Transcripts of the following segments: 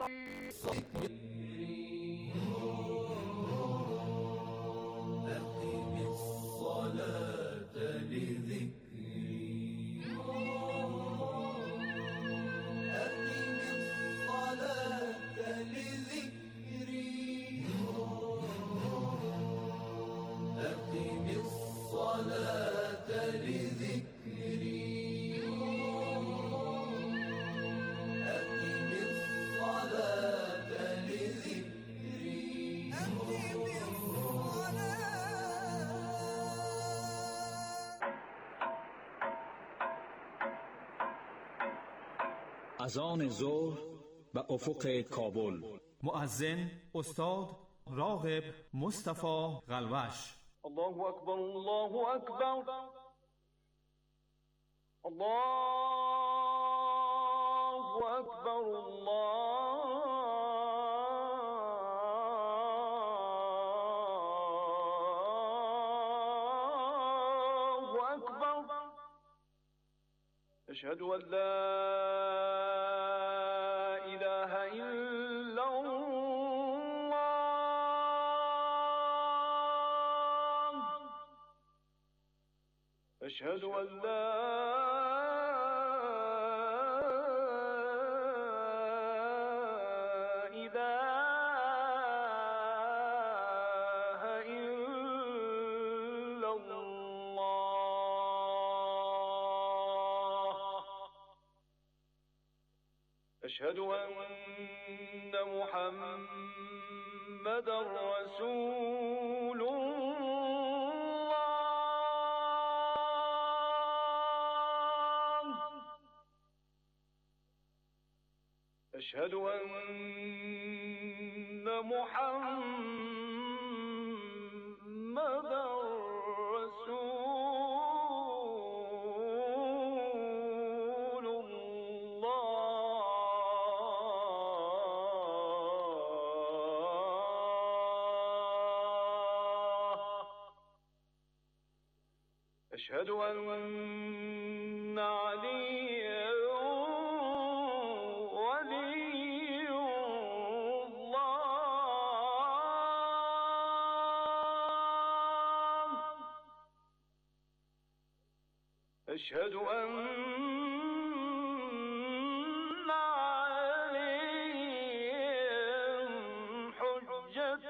أقم الصلاة لذكري أقم الصلاة لذكري أقم الصلاة لذكري أقم الصلاة لذكري أقم از آن ظهر به افق کابل. مؤذن استاد راغب مصطفی قلوش. الله اکبر الله اکبر الله اکبر الله اکبر. اشهد ان لا اله الا الله اشهد ان لا اله الا الله اشهد ان محمدا رسول الله أشهد أن محمدا رسول الله أشهد أن عليا ولي الله أشهد أن عليهم حجة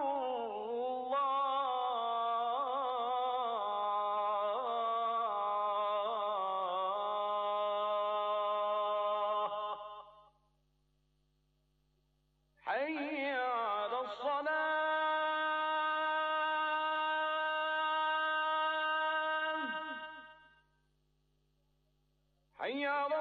الله حي على الصلاة حي على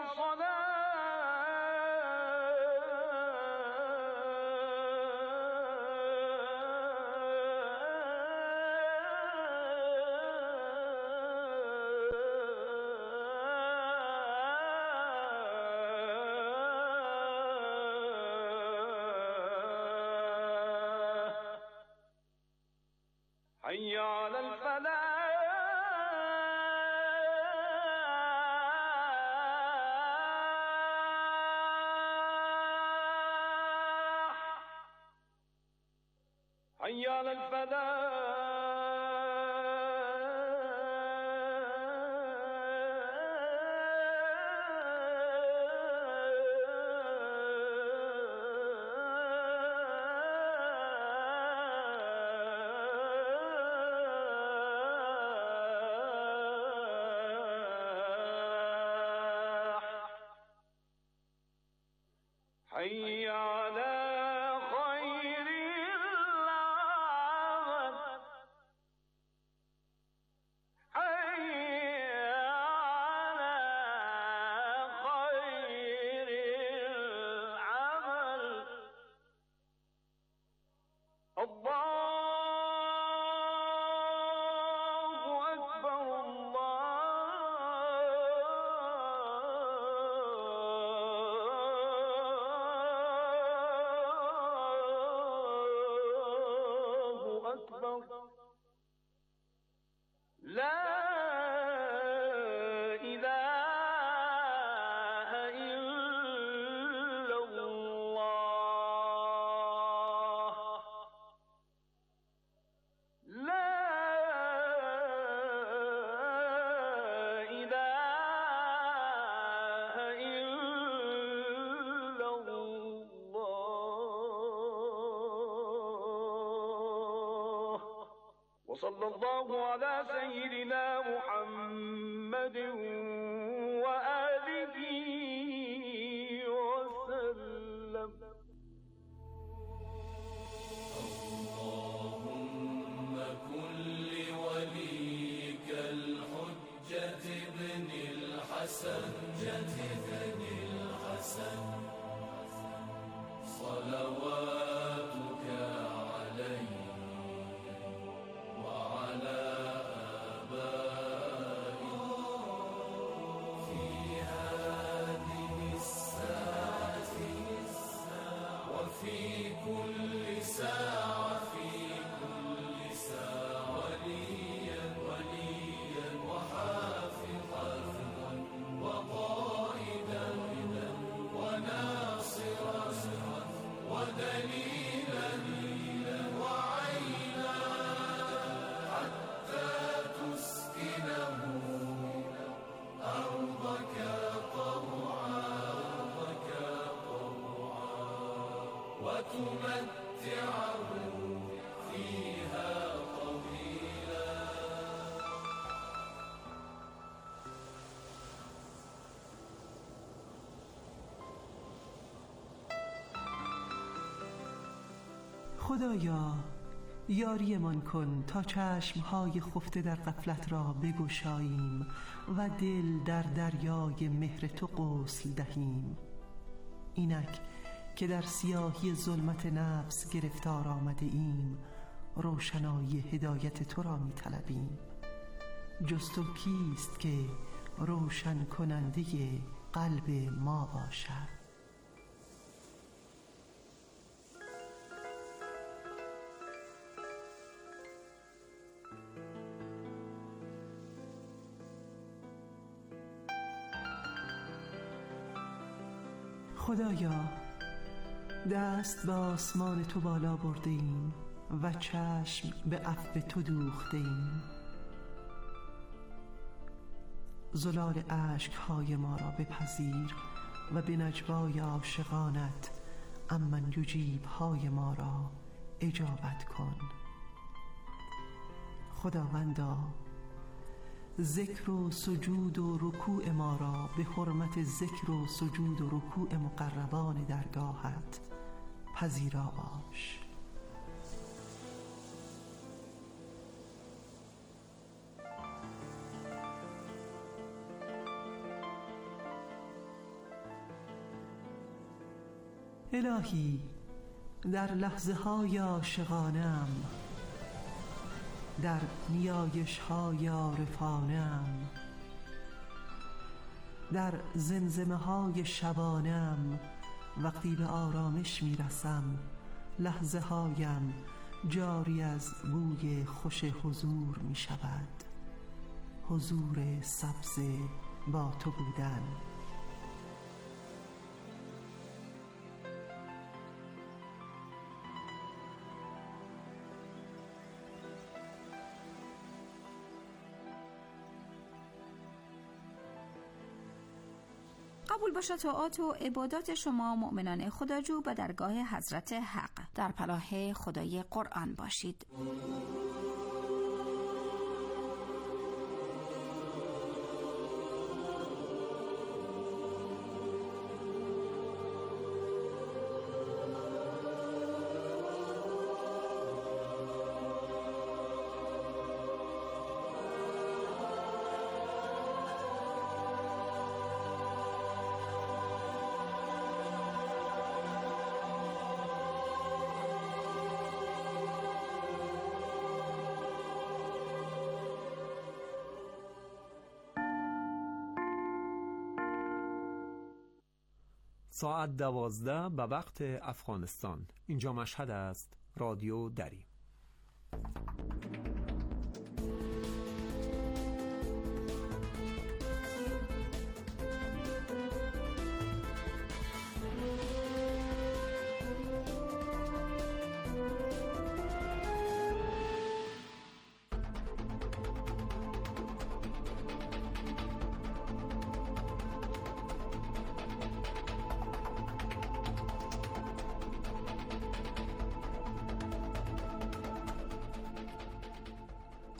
الصلاة حي على الفلاح حي على الفلاح حي على خير العمل إلا الله وصلى الله على سيدنا محمد وآله وسلم. اللهم كن لوليك الحجة ابن الحسن صلواتك عليه وعلى آبائه في هذه الساعة وفي كل ساعة وليا وحافظا وقائدا وناصرا ودليلا وعينا حتى تسكنه أرضك طوعا وتمتعه فيها طويلا. خدایا یاریمان کن تا چشمهای خفته در غفلت را بگشاییم و دل در دریای مهر تو غسل دهیم. اینک که در سیاهی ظلمت نفس گرفتار آمده ایم، روشنایی هدایت تو را می طلبیم. جز تو کیست که روشن کننده قلب ما باشد؟ خدایا دست به آسمان تو بالا برده ایم و چشم به عفو تو دوخته ایم. زلال اشک‌های ما را بپذیر و به نجوای عاشقانت امن یجیب‌های ما را اجابت کن. خداوندا ذکر و سجود و رکوع ما را به حرمت ذکر و سجود و رکوع مقربان درگاهت پذیرا باش. الهی در لحظه های عاشقانه‌ام، در نیایش های عارفانه‌ام، در زمزمه های شبانه‌ام، وقتی به آرامش میرسم لحظه هایم جاری از بوی خوش حضور می شود. حضور سبز با تو بودن. قبول باشد طاعات و عبادات شما مؤمنان خداجو به درگاه حضرت حق. در پناه خدای قرآن باشید. ساعت 12 به وقت افغانستان. اینجا مشهد است. رادیو دری.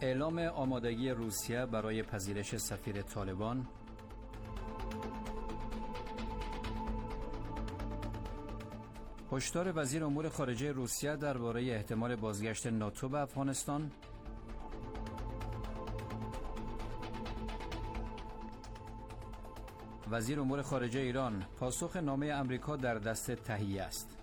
اعلام آمادگی روسیه برای پذیرش سفیر طالبان، هشدار وزیر امور خارجه روسیه درباره احتمال بازگشت ناتو به افغانستان، وزیر امور خارجه ایران: پاسخ نامه امریکا در دست تهیه است.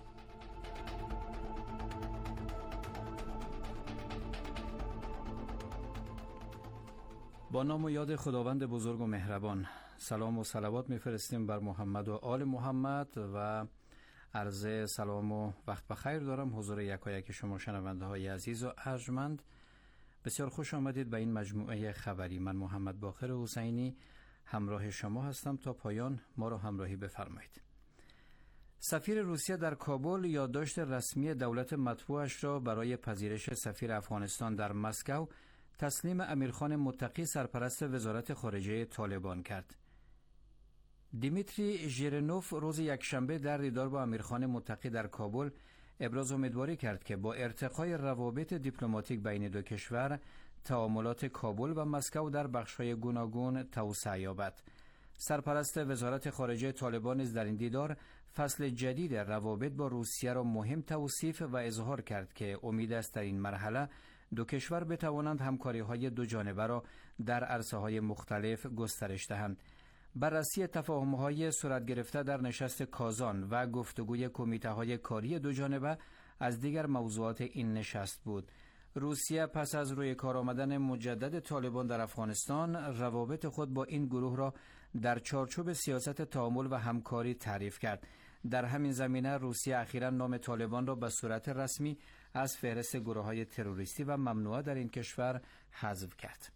با نام و یاد خداوند بزرگ و مهربان، سلام و صلوات میفرستیم بر محمد و آل محمد و عرض سلام و وقت بخیر دارم حضور یکایک شما شنونده های عزیز و ارجمند. بسیار خوش آمدید به این مجموعه خبری. من محمد باقر حسینی همراه شما هستم تا پایان ما را همراهی بفرمایید. سفیر روسیه در کابل یادداشت رسمی دولت مطبوعش را برای پذیرش سفیر افغانستان در مسکو تسلیم امیرخان متقی سرپرست وزارت خارجه طالبان کرد. دیمیتری ژیرینوف روز یکشنبه در دیدار با امیرخان متقی در کابل ابراز امیدواری کرد که با ارتقای روابط دیپلماتیک بین دو کشور، تعاملات کابل و مسکو در بخش‌های گوناگون توسعه یابد. سرپرست وزارت خارجه طالبان نیز در این دیدار فصل جدید روابط با روسیه را مهم توصیف و اظهار کرد که امید است در این مرحله دو کشور بتوانند همکاری‌های دو جانبه را در عرصه‌های مختلف گسترش دهند. بررسی تفاهم‌های صورت گرفته در نشست کازان و گفتگوی کمیته‌های کاری دو جانبه از دیگر موضوعات این نشست بود. روسیه پس از روی کار آمدن مجدد طالبان در افغانستان، روابط خود با این گروه را در چارچوب سیاست تعامل و همکاری تعریف کرد. در همین زمینه روسیه اخیراً نام طالبان را به صورت رسمی از فهرست گروه‌های تروریستی و ممنوعه در این کشور حذف کرد.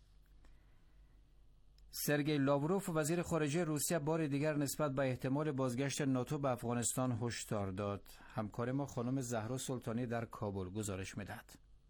سرگئی لاوروف وزیر خارجه روسیه بار دیگر نسبت به احتمال بازگشت ناتو به افغانستان هشدار داد. همکار ما خانم زهرا سلطانی در کابل گزارش می‌دهد.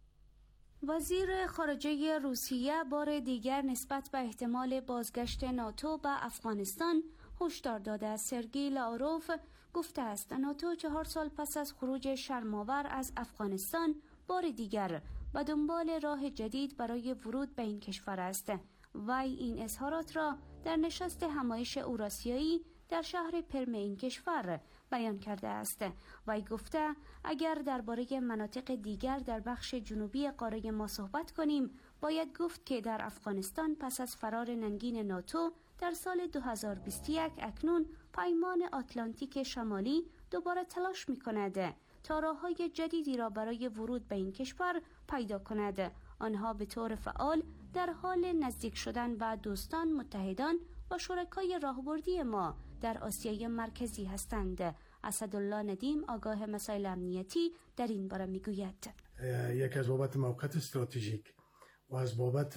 وزیر خارجه روسیه بار دیگر نسبت به احتمال بازگشت ناتو به افغانستان هشدار داده. سرگئی لاوروف گفته است ناتو 4 سال پس از خروج شرم‌آور از افغانستان بار دیگر به دنبال راه جدید برای ورود به این کشور است. وی این اظهارات را در نشست همایش اوراسیایی در شهر پرم این کشور بیان کرده است. وی گفته اگر درباره مناطق دیگر در بخش جنوبی قاره ما صحبت کنیم، باید گفت که در افغانستان پس از فرار ننگین ناتو در سال 2021 اکنون پیمان آتلانتیک شمالی دوباره تلاش می کند تا راه‌های جدیدی را برای ورود به این کشور پیدا کند. آنها به طور فعال در حال نزدیک شدن به دوستان، متحدان و شرکای راهبردی ما در آسیای مرکزی هستند. اسدالله ندیم آگاه مسائل امنیتی در این باره میگوید یک از بابت موقعیت استراتژیک و از بابت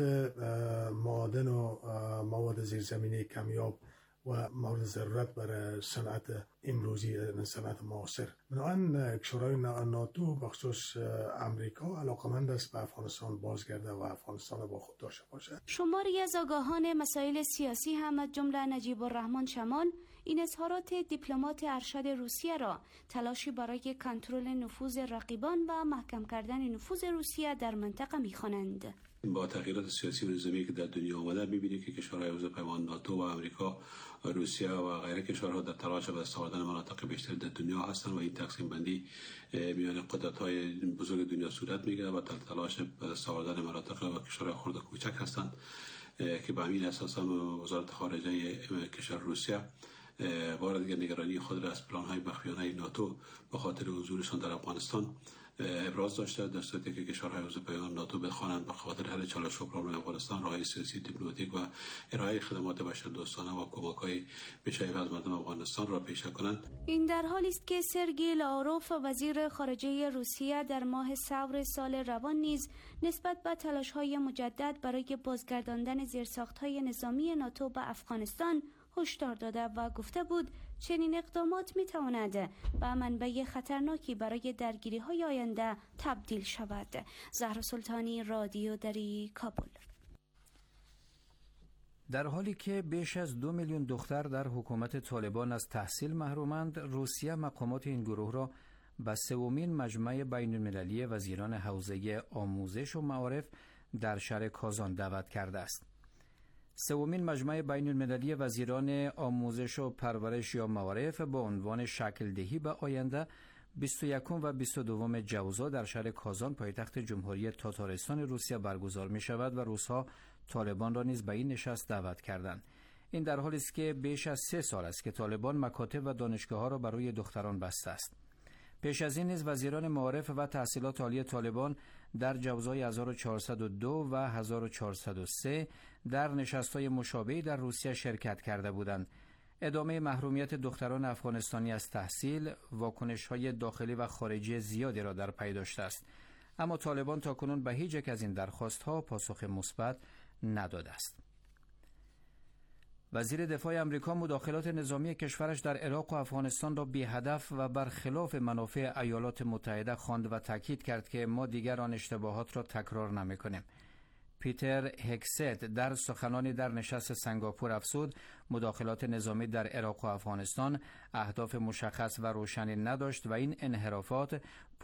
معادن و مواد زیرزمینی کمیاب و مورد ضرورت برای صنعت امروزی، صنعت معاصر. بنابراین کشورهای ناتو بخصوص امریکا علاقمند است به افغانستان بازگرده و افغانستان با خود داشته باشد. شماری از آگاهان مسائل سیاسی هم از جمله نجیب الرحمن شمال این اظهارات دیپلمات ارشد روسیه را تلاشی برای کنترل نفوذ رقیبان و محکم کردن نفوذ روسیه در منطقه می‌خوانند. با تغییرات سیاسی و نظامی که در دنیا آمده می‌بینید که کشورهای عضو پیمان ناتو و امریکا، روسیه و غیره کشورها در تلاش به استفاده مناطق بیشتر در دنیا هستند و این تقسیم بندی میان قدرت‌های بزرگ دنیا صورت می‌گیرد و در تلاش به استفاده مناطق و کشورهای خرد و کوچک هستند که به همین اساس وزارت خارجه کشور روسیه بار دیگر نگرانی خود را از پلان‌های مخفیانه ناتو به خاطر حضورشان در افغانستان ابراز داشته، در صورتی که کشورهای عضو پیمان ناتو بخوانند به خاطر حل چالش و پرابلم افغانستان راههای سیاسی، دیپلماتیک و ارائه خدمات بشردوستانه و کمک‌های بی‌شریف از مردم افغانستان را پیشه کنند. این در حالی است که سرگئی لاوروف وزیر خارجه روسیه در ماه ثور سال روان نیز نسبت به تلاش‌های مجدد برای بازگرداندن زیرساخت‌های نظامی ناتو به افغانستان هشدار داده و گفته بود چنین اقدامات می‌تواند به منبع خطرناکی برای درگیری‌های آینده تبدیل شود. زهرا سلطانی، رادیو دری، کابل. در حالی که بیش از 2 میلیون دختر در حکومت طالبان از تحصیل محرومند، روسیه مقامات این گروه را به سومین مجمع بین‌المللی وزیران حوزه آموزش و معارف در شهر کازان دعوت کرده است. سومین مجمع بین المللی وزیران آموزش و پرورش یا معارف با عنوان شکل دهی به آینده 21 و 22 جوزا در شهر کازان پایتخت جمهوری تاتارستان روسیه برگزار می شود و روس‌ها طالبان را نیز به این نشست دعوت کردند. این در حالی است که بیش از 3 سال است که طالبان مکاتب و دانشگاه‌ها را برای دختران بسته است. پیش از این نیز وزیران معارف و تحصیلات عالی طالبان در جوزای 1402 و 1403 در نشست‌های مشابهی در روسیه شرکت کرده بودند. ادامه محرومیت دختران افغانستانی از تحصیل واکنش‌های داخلی و خارجی زیادی را در پی داشته است، اما طالبان تاکنون به هیچ یک از این درخواست‌ها پاسخ مثبت نداده است. وزیر دفاع آمریکا مداخلات نظامی کشورش در عراق و افغانستان را بی هدف و برخلاف منافع ایالات متحده خواند و تاکید کرد که ما دیگر آن اشتباهات را تکرار نمی‌کنیم. پیتر هگست در سخنانی در نشست سنگاپور افزود مداخلات نظامی در عراق و افغانستان اهداف مشخص و روشنی نداشت و این انحرافات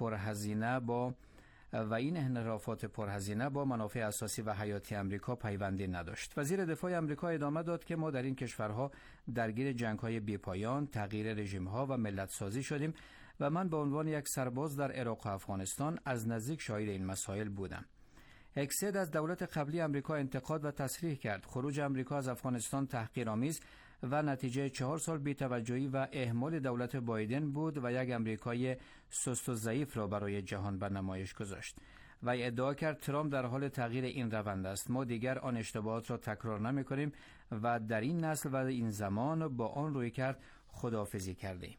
پرهزینه با منافع اساسی و حیاتی آمریکا پیوندی نداشت. وزیر دفاع آمریکا ادامه داد که ما در این کشورها درگیر جنگ‌های بی‌پایان، تغییر رژیم‌ها و ملت‌سازی شدیم و من به عنوان یک سرباز در عراق و افغانستان از نزدیک شاهد این مسائل بودم. هگست از دولت قبلی آمریکا انتقاد و تصریح کرد خروج آمریکا از افغانستان تحقیرآمیز و نتیجه 4 سال بی‌توجهی و اهمال دولت بایدن بود و یک آمریکای سست و ضعیف را برای جهان به نمایش گذاشت. و ادعا کرد ترامپ در حال تغییر این روند است. ما دیگر آن اشتباهات را تکرار نمی‌کنیم و در این نسل و این زمان با آن رویکرد خداحافظی کردیم.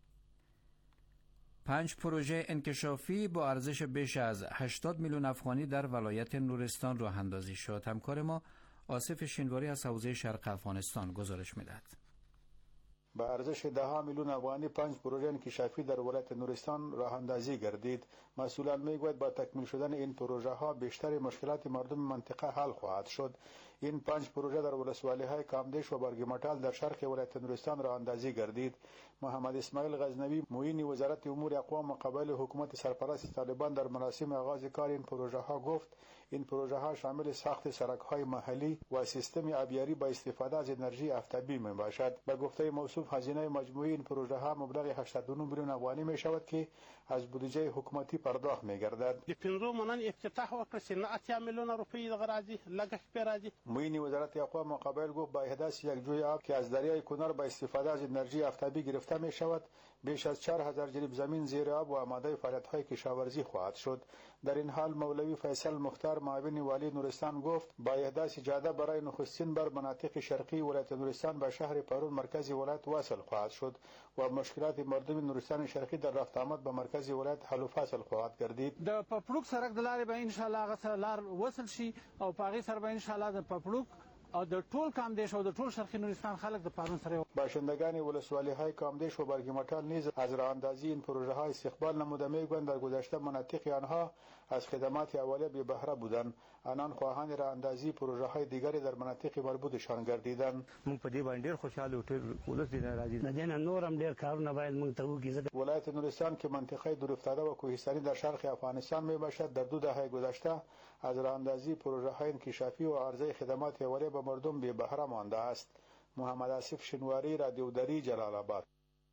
5 پروژه انکشافی با ارزش بیش از 80 میلیون افغانی در ولایت نورستان راه اندازی شد. همکار ما آصف شینواری از حوزه شرق افغانستان گزارش می‌دهد. به ارزش 10 میلیون افغانی 5 پروژه انکشافی در ولایت نورستان راه اندازی گردید. مسئولان میگویند با تکمیل شدن این پروژه ها بیشتر مشکلات مردم منطقه حل خواهد شد. این 5 پروژه در ولسوالی‌های کامدیش و برگمټال در شرق ولایت نورستان راه اندازی گردید. محمد اسماعیل غزنوی معین وزارت امور اقوام و قبایل حکومت سرپرست طالبان در مراسم آغاز کار این پروژه ها گفت این پروژه ها شامل ساخت سرک‌های محلی و سیستم آبیاری با استفاده از انرژی آفتابی میباشد. به گفته موصوف هزینه مجموعی این پروژه ها مبلغ 89 میلیون افغانی می شود که از بودجه حکومتی پرداخت می‌گردد. د پنځو منن افتتاح وکړ چې 80 میلیون روپۍ د غراضی لګښت راځي. معین وزارت اقوام و قبایل گفت با احداث یک جوی آب که از دریای کنر با استفاده از انرژی آفتابی گرفته می شود بیش از 4000 جریب زمین زیر آب و آماده فعالیت‌های کشاورزی خواهد شد. در این حال مولوی فیصل مختار معاون والی نورستان گفت با احداث جاده برای نخستین بار مناطق شرقی ولایت نورستان به شهر پارون مرکز ولایت واصل خواهد شد و مشکلات مردم نورستان شرقی در رفت آمد به مرکز ولایت حل و فصل خواهد گردید. د پپړوک سرک د لارې به ان شاء الله هغه لار وصل شي او په هغې سره به ان شاء الله د پپړوک او د ټول کامدیش او د ټول شرقي نورستان خلک د پارون سره باشندگان ولسوالی‌های کامدیش و برگمټال نیز از راه اندازی این پروژه ها استقبال نموده میگویند در گذشته مناطق آنها از خدمات اولیه بی بهره بودند. آنان خواهان راه اندازی پروژه های دیگری در مناطق مربوطشان گردیدند. موږ په دې باندې ډېر خوشاله او ټول ولس دې راځي. نه دین نورم ډېر کارونه باید موږ ته وکړي. ولایت نورستان که منطقه دورافتاده و کوهستانی در شرق افغانستان میباشد در 2 دهه گذشته از راه اندازی پروژه های انکشافی و عرضه خدمات اولیه به مردم بی بهره مانده است. محمد آصف شینواری، رادیو دری، جلال آباد.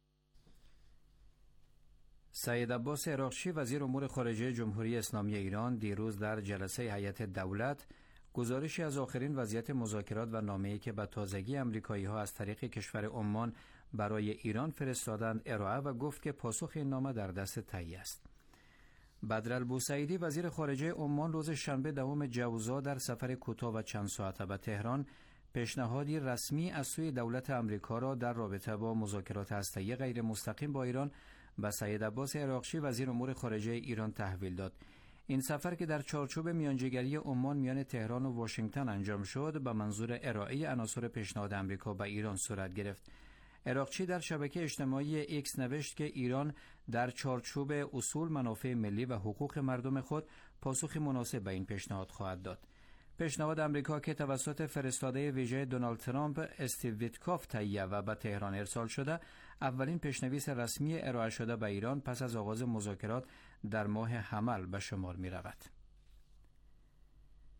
سید عباس عراقچی وزیر امور خارجه جمهوری اسلامی ایران دیروز در جلسه هیئت دولت گزارشی از آخرین وضعیت مذاکرات و نامه‌ای که به تازگی آمریکایی‌ها از طریق کشور عمان برای ایران فرستادند ارائه و گفت که پاسخ این نامه در دست تهیه است. بدرالبوسعیدی وزیر خارجه عمان روز شنبه 10 جوزا در سفر کوتاه و چند ساعته به تهران پیشنهادی رسمی از سوی دولت آمریکا را در رابطه با مذاکرات هسته‌ای غیر مستقیم با ایران به سید عباس عراقچی وزیر امور خارجه ایران تحویل داد. این سفر که در چارچوب میانجیگری عمان میان تهران و واشنگتن انجام شد به منظور ارائه عناصر پیشنهاد آمریکا به ایران صورت گرفت. عراقچی در شبکه اجتماعی ایکس نوشت که ایران در چارچوب اصول منافع ملی و حقوق مردم خود پاسخ مناسب به این پیشنهاد خواهد داد. پیشنهاد آمریکا که توسط فرستاده ویژه دونالد ترامپ استیو ویتکاف تهیه و به تهران ارسال شده اولین پیشنویس رسمی ارائه شده به ایران پس از آغاز مذاکرات در ماه حمل به شمار می رود.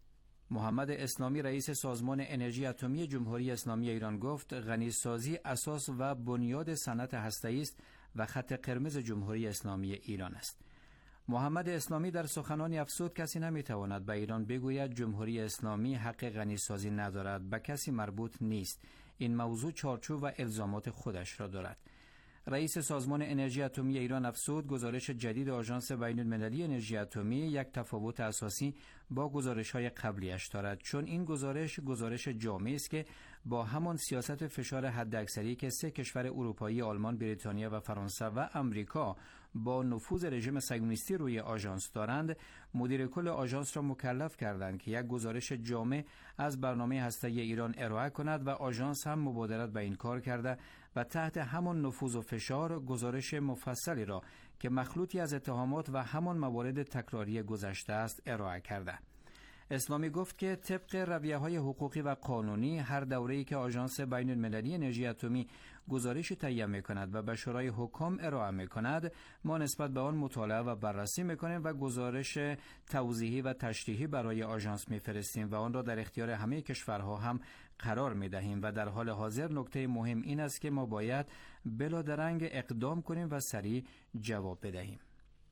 محمد اسلامی رئیس سازمان انرژی اتمی جمهوری اسلامی ایران گفت غنیسازی اساس و بنیاد صنعت هسته‌ای است و خط قرمز جمهوری اسلامی ایران است. محمد اسلامی در سخنانی افزود کسی نمیتواند به ایران بگوید جمهوری اسلامی حق غنیسازی ندارد، به کسی مربوط نیست. این موضوع چارچوب و الزامات خودش را دارد. رئیس سازمان انرژی اتمی ایران افزود گزارش جدید آژانس بین‌المللی انرژی اتمی یک تفاوت اساسی با گزارش‌های قبلیش دارد، چون این گزارش جامعی است که با همان سیاست فشار حداکثری که 3 کشور اروپایی آلمان، بریتانیا و فرانسه و امریکا با نفوذ رژیم صهیونیستی روی آژانس دارند، مدیر کل آژانس را مکلف کردند که یک گزارش جامع از برنامه هسته‌ای ایران ارائه کند و آژانس هم مبادرت به این کار کرده و تحت همان نفوذ و فشار گزارش مفصلی را که مخلوطی از اتهامات و همان موارد تکراری گذشته است ارائه کرده. اسلامی گفت که طبق رویه‌های حقوقی و قانونی هر دوره‌ای که آژانس بین‌المللی انرژی اتمی گزارشی تهیه می‌کند و به شورای حکام ارائه می‌کند، ما نسبت به آن مطالعه و بررسی می‌کنیم و گزارش توضیحی و تشریحی برای آژانس می‌فرستیم و آن را در اختیار همه کشورها هم قرار می‌دهیم و در حال حاضر نکته مهم این است که ما باید بلادرنگ اقدام کنیم و سریع جواب بدهیم.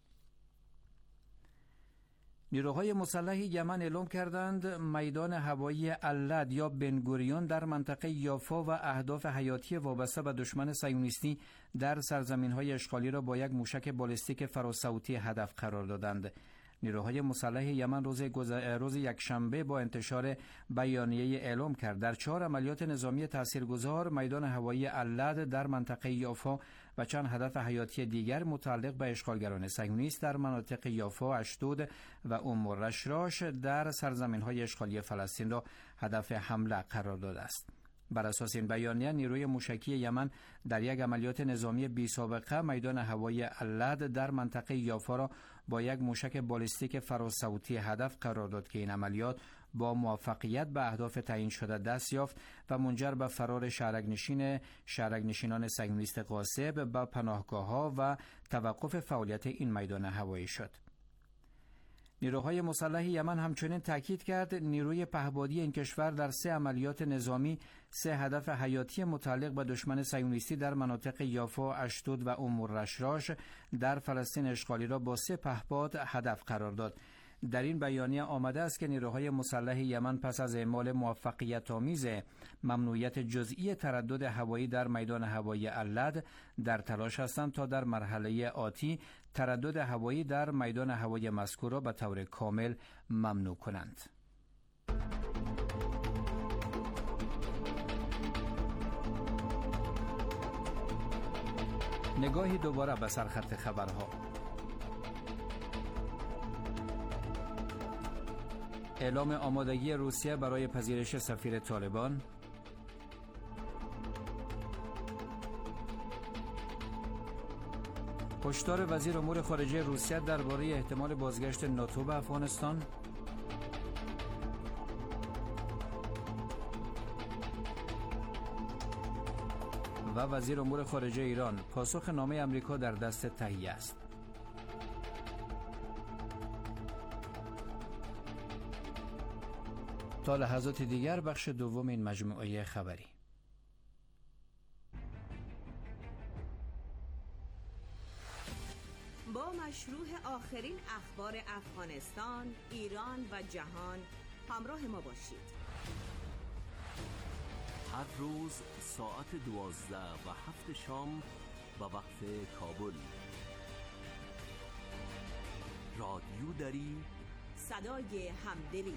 نیروهای مسلح یمن اعلام کردند میدان هوایی اللد یا بنگوریون در منطقه یافا و اهداف حیاتی وابسته به دشمن صهیونیستی در سرزمین‌های اشغالی را با یک موشک بالستیک فراسوتی هدف قرار دادند. نیروهای مسلح یمن روز یکشنبه با انتشار بیانیه اعلام کرد در 4 عملیات نظامی تاثیرگذار میدان هوایی اللد در منطقه یافا و چند هدف حیاتی دیگر متعلق به اشغالگران صهیونیست در مناطق یافا، اشدود و ام الرشراش در سرزمین‌های اشغالی فلسطین را هدف حمله قرار داده است. بر اساس این بیانیه نیروی موشکی یمن در یک عملیات نظامی بی سابقه میدان هوایی اللد در منطقه یافا را با یک موشک بالستیک فراسوتی هدف قرار داد که این عملیات با موفقیت به اهداف تعیین شده دست یافت و منجر به فرار شهرک‌نشینان صهیونیست غاصب به پناهگاه‌ها و توقف فعالیت این میدان هوایی شد. نیروهای مسلح یمن همچنین تاکید کرد نیروی پهپادی این کشور در 3 عملیات نظامی 3 هدف حیاتی متعلق به دشمن صهیونیستی در مناطق یافا، اشدود و ام الرشراش در فلسطین اشغالی را با 3 پهپاد هدف قرار داد. در این بیانیه آمده است که نیروهای مسلح یمن پس از اعمال موفقیت‌آمیز ممنوعیت جزئی تردد هوایی در میدان هوایی اللد در تلاش هستند تا در مرحله آتی تردد هوایی در میدان هوایی مذکور را به طور کامل ممنوع کنند. نگاهی دوباره به سرخط خبرها. اعلام آمادگی روسیه برای پذیرش سفیر طالبان. هشدار وزیر امور خارجه روسیه درباره احتمال بازگشت ناتو به افغانستان. و وزیر امور خارجه ایران پاسخ نامه امریکا در دست تهیه است. تا لحظات دیگر بخش دوم این مجموعه خبری. با مشروع آخرین اخبار افغانستان، ایران و جهان همراه ما باشید. هر روز ساعت 12 و 7 شام به وقت کابل. رادیو دری، صدای همدلی.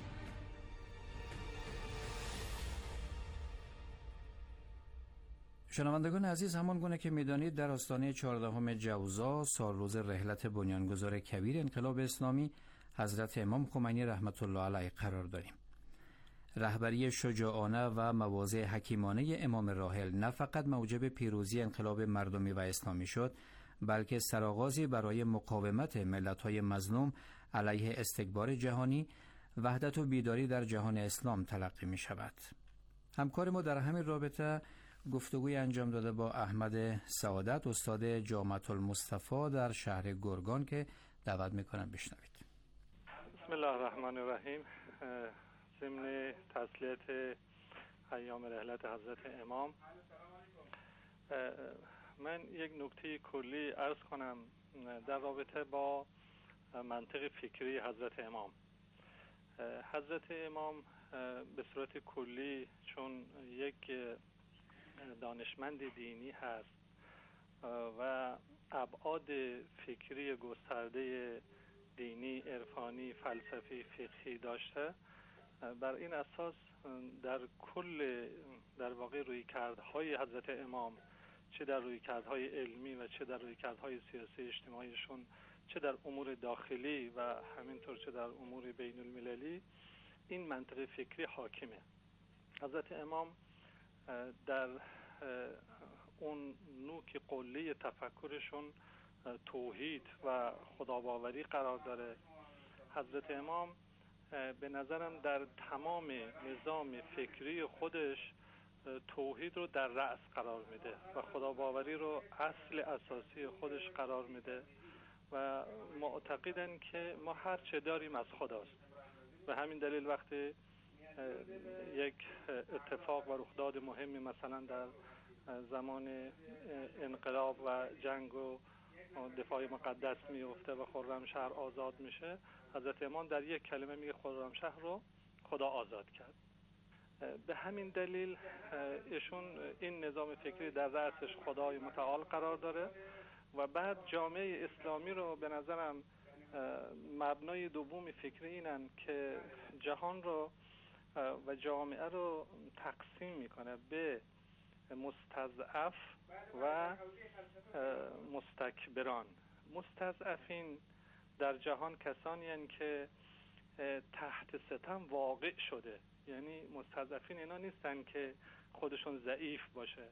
شنوندگان عزیز، همان گونه که می‌دانید در آستانه 14 جوزا سالروز رحلت بنیانگذار کبیر انقلاب اسلامی حضرت امام خمینی رحمت الله علیه قرار داریم. رهبری شجاعانه و مواضع حکیمانه امام راحل نه فقط موجب پیروزی انقلاب مردمی و اسلامی شد، بلکه سرآغازی برای مقاومت ملت‌های مظلوم علیه استکبار جهانی، وحدت و بیداری در جهان اسلام تلقی می‌شود. همکار ما در همین رابطه گفتگوی انجام داده با احمد سعادت، استاد جامعة المصطفی در شهر گرگان که دعوت میکنم بشنوید. بسم الله الرحمن الرحیم. ضمن تسلیت ایام رحلت حضرت امام من یک نکته کلی عرض کنم در رابطه با منطق فکری حضرت امام. حضرت امام به صورت کلی چون یک دانشمند دینی هست و ابعاد فکری گسترده دینی، عرفانی، فلسفی، فقهی داشته، بر این اساس در کل در واقع رویکردهای حضرت امام، چه در رویکردهای علمی و چه در رویکردهای سیاسی اجتماعیشون، چه در امور داخلی و همینطور چه در امور بین المللی، این منطق فکری حاکمه. حضرت امام در اون نوک قله تفکرشون توحید و خداباوری قرار داره. حضرت امام به نظرم در تمام نظام فکری خودش توحید رو در رأس قرار میده و خداباوری رو اصل اساسی خودش قرار میده و معتقدن که ما هر چه داریم از خداست. به همین دلیل وقتی یک اتفاق و رخداد مهمی مثلا در زمان انقلاب و جنگ و دفاع مقدس میفته و خرمشهر آزاد میشه، حضرت امام در یک کلمه میگه خرمشهر رو خدا آزاد کرد. به همین دلیل ایشون این نظام فکری در رأسش خدای متعال قرار داره و بعد جامعه اسلامی رو به نظرم مبنای دوم فکری اینن که جهان رو و جامعه رو تقسیم میکنه به مستضعف و مستکبران. مستضعفین در جهان کسانی هستند که تحت ستم واقع شده، یعنی مستضعفین اینا نیستن که خودشون ضعیف باشه،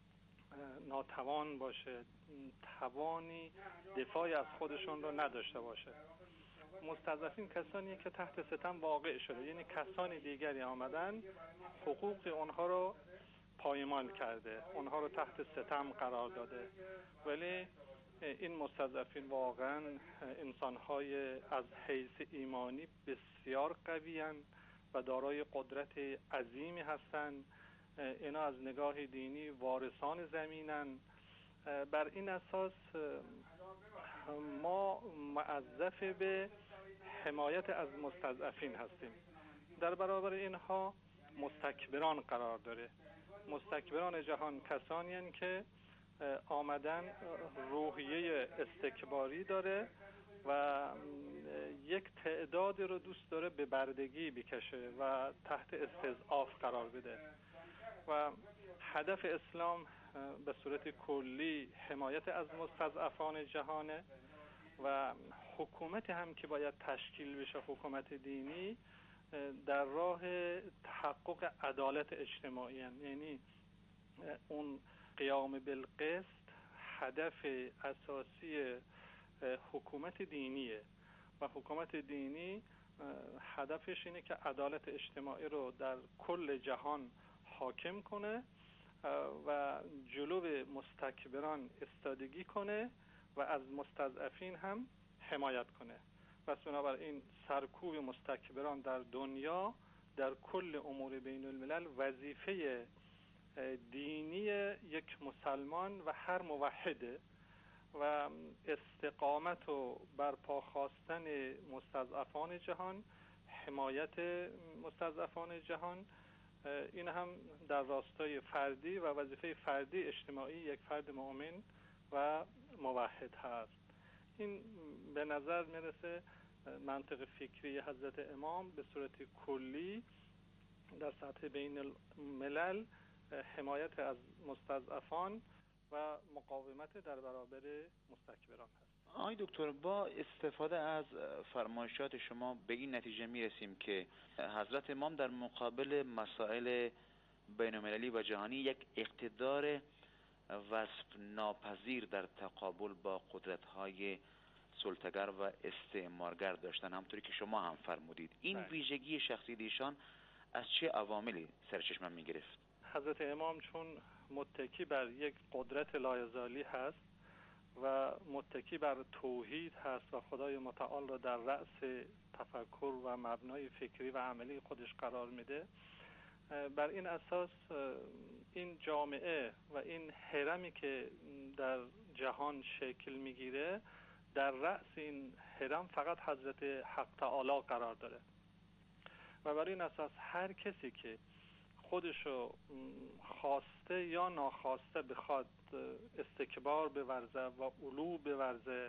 ناتوان باشه، توانی دفاعی از خودشون رو نداشته باشه. مستضعفین کسانی که تحت ستم واقع شده، یعنی کسانی دیگری آمدن حقوق اونها رو پایمال کرده، اونها رو تحت ستم قرار داده، ولی این مستضعفین واقعا انسان‌های از حیث ایمانی بسیار قوی‌اند و دارای قدرت عظیمی هستند. اینا از نگاه دینی وارثان زمینن. بر این اساس ما معذف به حمایت از مستضعفین هستیم. در برابر اینها مستکبران قرار داره. مستکبران جهان کسانی هستند که آمدن روحیه استکباری داره و یک تعداد رو دوست داره به بردگی بکشه و تحت استضعاف قرار بده و هدف اسلام به صورت کلی حمایت از مستضعفان جهانه و حکومت هم که باید تشکیل بشه، حکومت دینی، در راه تحقق عدالت اجتماعی هم. یعنی اون قیام بالقسط هدف اساسی حکومت دینیه و حکومت دینی هدفش اینه که عدالت اجتماعی رو در کل جهان حاکم کنه و جلو مستکبران استادگی کنه و از مستضعفین هم حمایت کنه. پس بنابراین سرکوب مستکبران در دنیا در کل امور بین الملل وظیفه دینی یک مسلمان و هر موحده و استقامت و برپا خواستن مستضعفان جهان، حمایت مستضعفان جهان، این هم در راستای فردی و وظیفه فردی اجتماعی یک فرد مؤمن و موحد هست. این به نظر میرسه منطق فکری حضرت امام به صورت کلی در سطح بین الملل حمایت از مستضعفان و مقاومت در برابر مستکبران هست. آقای دکتر، با استفاده از فرمایشات شما به این نتیجه میرسیم که حضرت امام در مقابل مسائل بین المللی و جهانی یک اقتدار وصف ناپذیر در تقابل با قدرت‌های سلطه‌گر و استعمارگر داشتن، همونطوری که شما هم فرمودید. این ویژگی شخصی ایشان از چه عواملی سرچشمه می‌گرفت؟ حضرت امام چون متکی بر یک قدرت لایزالی هست و متکی بر توحید هست و خدای متعال را در رأس تفکر و مبنای فکری و عملی خودش قرار میده، بر این اساس این جامعه و این هرمی که در جهان شکل میگیره، در رأس این هرم فقط حضرت حق تعالی قرار داره و بر این اساس هر کسی که خودشو خواسته یا ناخواسته بخواد استکبار بورزه و علو بورزه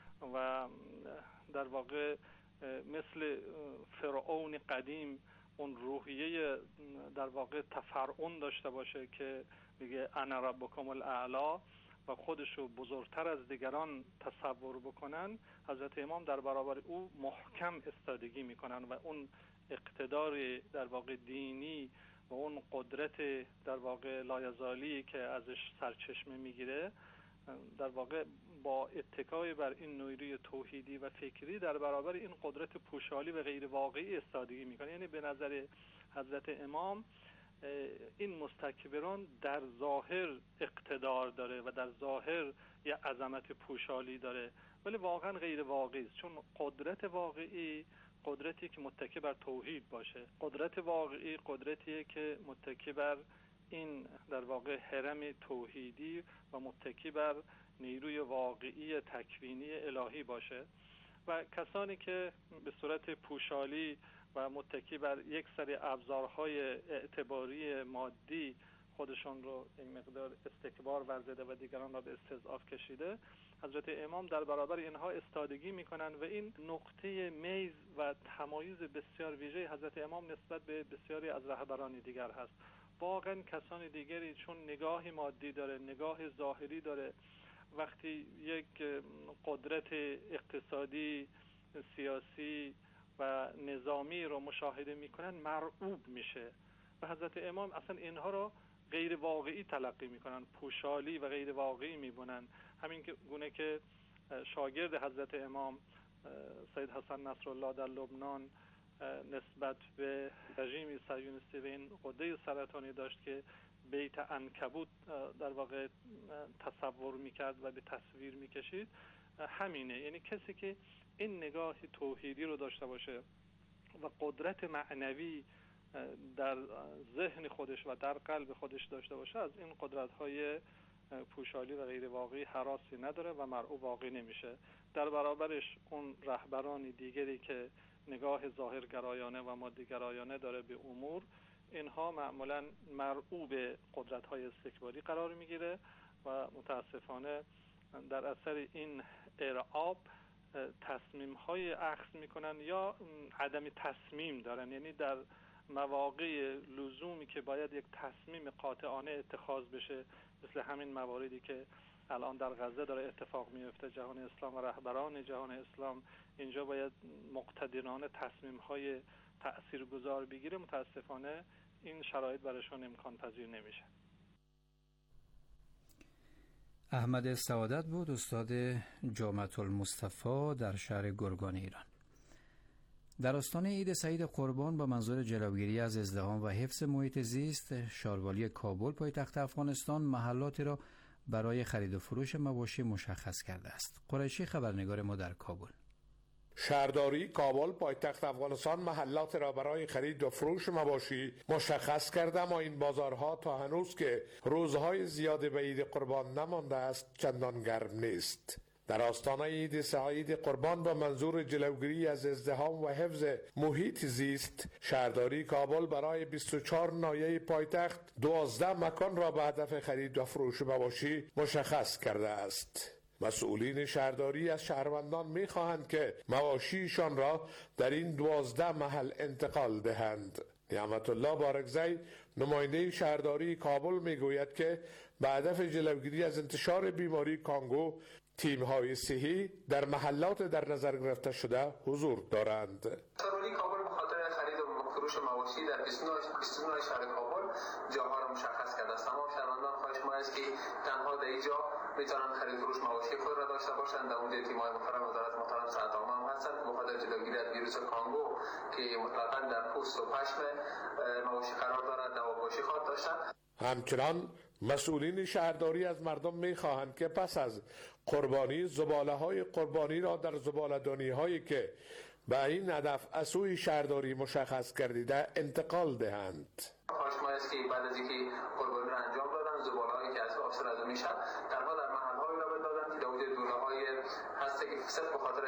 و در واقع مثل فرعون قدیم اون روحیه در واقع تفرعن داشته باشه که میگه انا ربکم الاعلی و خودشو بزرگتر از دیگران تصور بکنن، حضرت امام در برابر او محکم استادگی میکنن و اون اقتدار در واقع دینی و اون قدرت در واقع لایزالی که ازش سرچشمه میگیره، در واقع با اتکای بر این نیروی توحیدی و فکری در برابر این قدرت پوشالی و غیر واقعی استادگی میکنه. یعنی به نظر حضرت امام این مستکبران در ظاهر اقتدار داره و در ظاهر یه عظمت پوشالی داره، ولی واقعا غیر واقعی است، چون قدرت واقعی قدرتی که متکی بر توحید باشه، قدرت واقعی قدرتیه که متکی بر این در واقع هرم توحیدی و متکی بر نیروی واقعی تکوینی الهی باشه. و کسانی که به صورت پوشالی و متکی بر یک سری ابزارهای اعتباری مادی خودشون رو این مقدار استکبار ورزیده و دیگران را به استضعاف کشیده، حضرت امام در برابر اینها استادگی میکنن و این نقطه میز و تمایز بسیار ویژه حضرت امام نسبت به بسیاری از رهبران دیگر هست. واقعا کسان دیگری چون نگاهی مادی داره، نگاه ظاهری داره، وقتی یک قدرت اقتصادی، سیاسی و نظامی رو مشاهده میکنن مرعوب میشه و حضرت امام اصلا اینها رو غیر واقعی تلقی میکنن، پوشالی و غیر واقعی میبونن. همین گونه که شاگرد حضرت امام سید حسن نصرالله در لبنان نسبت به رژیم صهیونیستی و این قده سرطانی داشت که بیت عنکبوت در واقع تصور میکرد و به تصویر میکشید، همینه. یعنی کسی که این نگاه توحیدی رو داشته باشه و قدرت معنوی در ذهن خودش و در قلب خودش داشته باشه، از این قدرت‌های پوشالی و غیر واقعی هراسی نداره و مرعوب واقعی نمیشه. در برابرش اون رهبران دیگری که نگاه ظاهرگرایانه و مادیگرایانه داره به امور، اینها معمولا مرعوب قدرت‌های استکباری قرار میگیره و متاسفانه در اثر این ارعاب تصمیم‌های اخذ میکنن یا عدم تصمیم دارن. یعنی در مواقع لزومی که باید یک تصمیم قاطعانه اتخاذ بشه، مثل همین مواردی که الان در غزه داره اتفاق میفته، جهان اسلام و رهبران جهان اسلام اینجا باید مقتدرانه تصمیم‌های تأثیرگذار بگیره، متاسفانه این شرایط برایشون امکان پذیر نمیشه. احمد سعادت بود، استاد جامعة المصطفى در شهر گرگان ایران. در آستانه عید سعید قربان با منظور جلوگیری از ازدحام و حفظ محیط زیست، شاروالی کابل پایتخت افغانستان محلاتی را برای خرید و فروش مواشی مشخص کرده است. قریشی خبرنگار ما در کابل. شهرداری کابل پایتخت افغانستان محلات را برای خرید و فروش مواشی مشخص کرده، اما این بازارها تا هنوز که روزهای زیادی به عید قربان نمانده است چندان گرم نیست. در آستانه عید سعید قربان با منظور جلوگیری از ازدحام و حفظ محیط زیست، شهرداری کابل برای 24 ناحیه پایتخت 12 مکان را به هدف خرید و فروش مواشی مشخص کرده است. مسئولین شهرداری از شهروندان می‌خواهند که مواشیشان را در این 12 محل انتقال دهند. نعمت الله بارکزی نماینده شهرداری کابل میگوید که به هدف جلوگیری از انتشار بیماری کانگو تیم‌های صحی در محلات در نظر گرفته شده حضور دارند. شهرداری کابل به خاطر خرید و فروش مواشی در 29 شهر کابل جاها را مشخص کرده است. تمام شهروندان خواهش ما است که تنها در اینجا میتونن خرید فروش مواشی خود را داشته باشند. در اونجا تیم‌های محترم وزارت محترم صحت عامه هم هستند به خاطر جلوگیری از ویروس کانگو که مطلقاً در پوست و پشم مواشی قرار دارد دواپاشی خواهد داشتند. همچنان مسئولین شهرداری از مردم می‌خواهند که پس از قربانی زباله‌های قربانی را در زباله‌دانی‌هایی که به این هدف از سوی شهرداری مشخص گردیده انتقال دهند. خواهش ما است که بعد از اینکه قربانی را انجام دادن زباله‌هایی که از آفسر از میشه تنها در محل‌هایی را بندازن که در دوله‌های هست که صرف به خاطر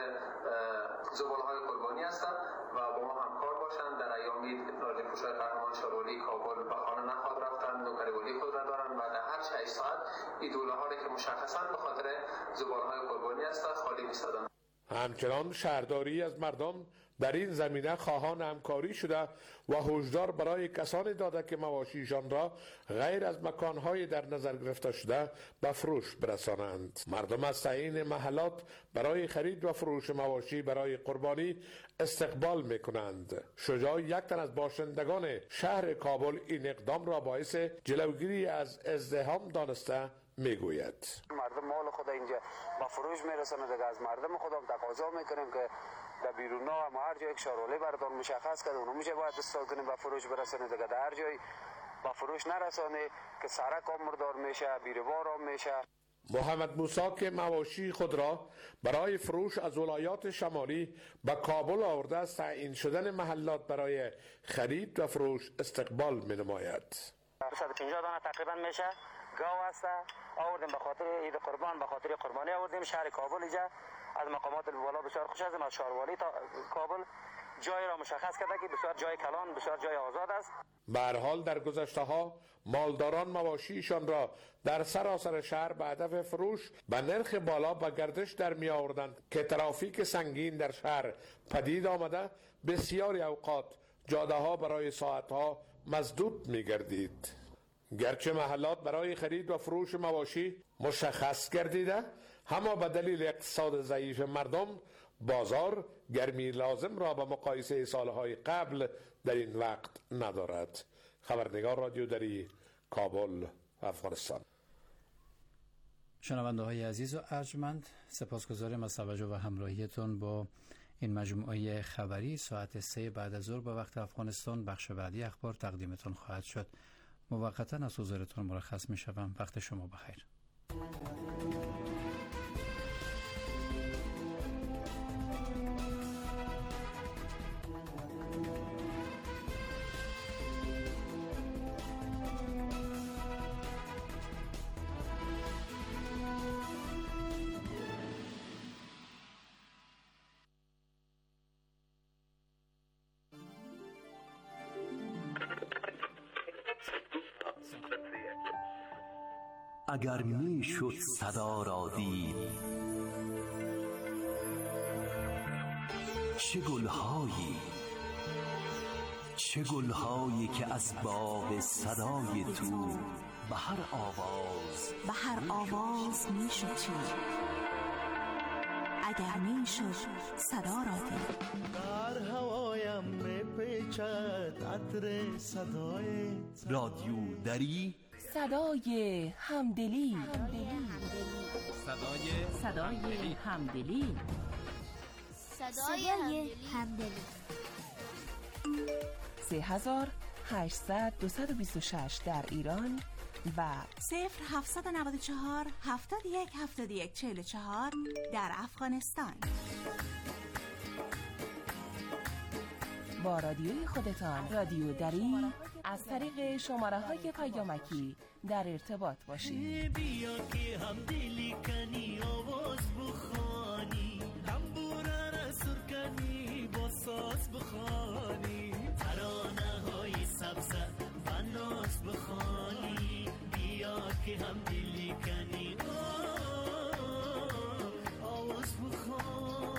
زباله‌های قربانی هستند و با ما همکار باشند. در ایامی ناجی پوشای قهرمان شاروالی کابل به خانه نخواهد رفتن، نوکری‌والی خود را دارن و در هر 6 ساعت این دوله‌ها را که مشخصاً به خاطر زباله‌های قربانی هستند خالی می‌سازند. همچنان شهرداری از مردم در این زمینه خواهان همکاری شده و هشدار برای کسانی داده که مواشیشان را غیر از مکانهای در نظر گرفته شده به فروش برسانند. مردم از تعیین محلات برای خرید و فروش مواشی برای قربانی استقبال میکنند. شجاع، یک تن از باشندگان شهر کابل، این اقدام را باعث جلوگیری از ازدحام دانسته میگوید. مردم مال خود اینجا با فروش میرسونه دیگه، از مردم خودم تقاضا میکنیم که در بیرون هم هر جای یک شاروالی براتون مشخص کرده اونو میشه باید استفاده کنیم با فروش برسونه دیگه. در هر جای با فروش نرسونه که سرک هم مردار میشه، بیروبار هم میشه. محمد موسی که مواشی خود را برای فروش از ولایات شمالی به کابل آورده است، تعیین شدن محلات برای خرید و فروش استقبال می‌نماید. 150 دانه تقریبا میشه گاو هست، آوردیم به خاطر عید قربان، به خاطر قربانی آوردیم. شهر کابل اینجا از مقامات بالا بسیار خوش هستیم، از شاروالی تا کابل جای را مشخص کرده که بسیار جای کلان، بسیار جای آزاد است. به هر حال در گذشته ها مالداران مواشیشان را در سراسر شهر به هدف فروش به نرخ بالا به گردش در می آوردند که ترافیک سنگین در شهر پدید آمده بسیاری اوقات جاده ها برای ساعت ها مسدود می گردید. گرچه محلات برای خرید و فروش مواشی مشخص گردیده، اما به دلیل اقتصاد ضعیف مردم بازار گرمی لازم را به مقایسه سالهای قبل در این وقت ندارد. خبرنگار رادیو دری، کابل، افغانستان. شنونده های عزیز و ارجمند، سپاسگزارم از توجه و همراهیتون با این مجموعه خبری ساعت 3 بعد از ظهر به وقت افغانستان. بخش بعدی اخبار تقدیمتون خواهد شد. موقتا از حضورتون مرخص می شوم. وقت شما بخیر. اگر می شد صدا را دید، چه گلهایی که از باغ صدای تو به هر آواز می شد چید. اگر می شد صدا را دید. در هوایم می پیچد عطر صدایت. رادیو دری، صدای همدلی. صدای همدلی. 3800-226 در ایران و 0794-71-71-44 در افغانستان. با رادیوی خودتان، رادیو دری، از طریق شماره‌های پیامکی در ارتباط باشید. بیا که هم دلی کنی آواز بخوانی، تنبوره را سر کنی با ساز بخوانی، ترانه های سبز و ناز بخوانی. بیا که هم دلی کنی آواز بخوانی.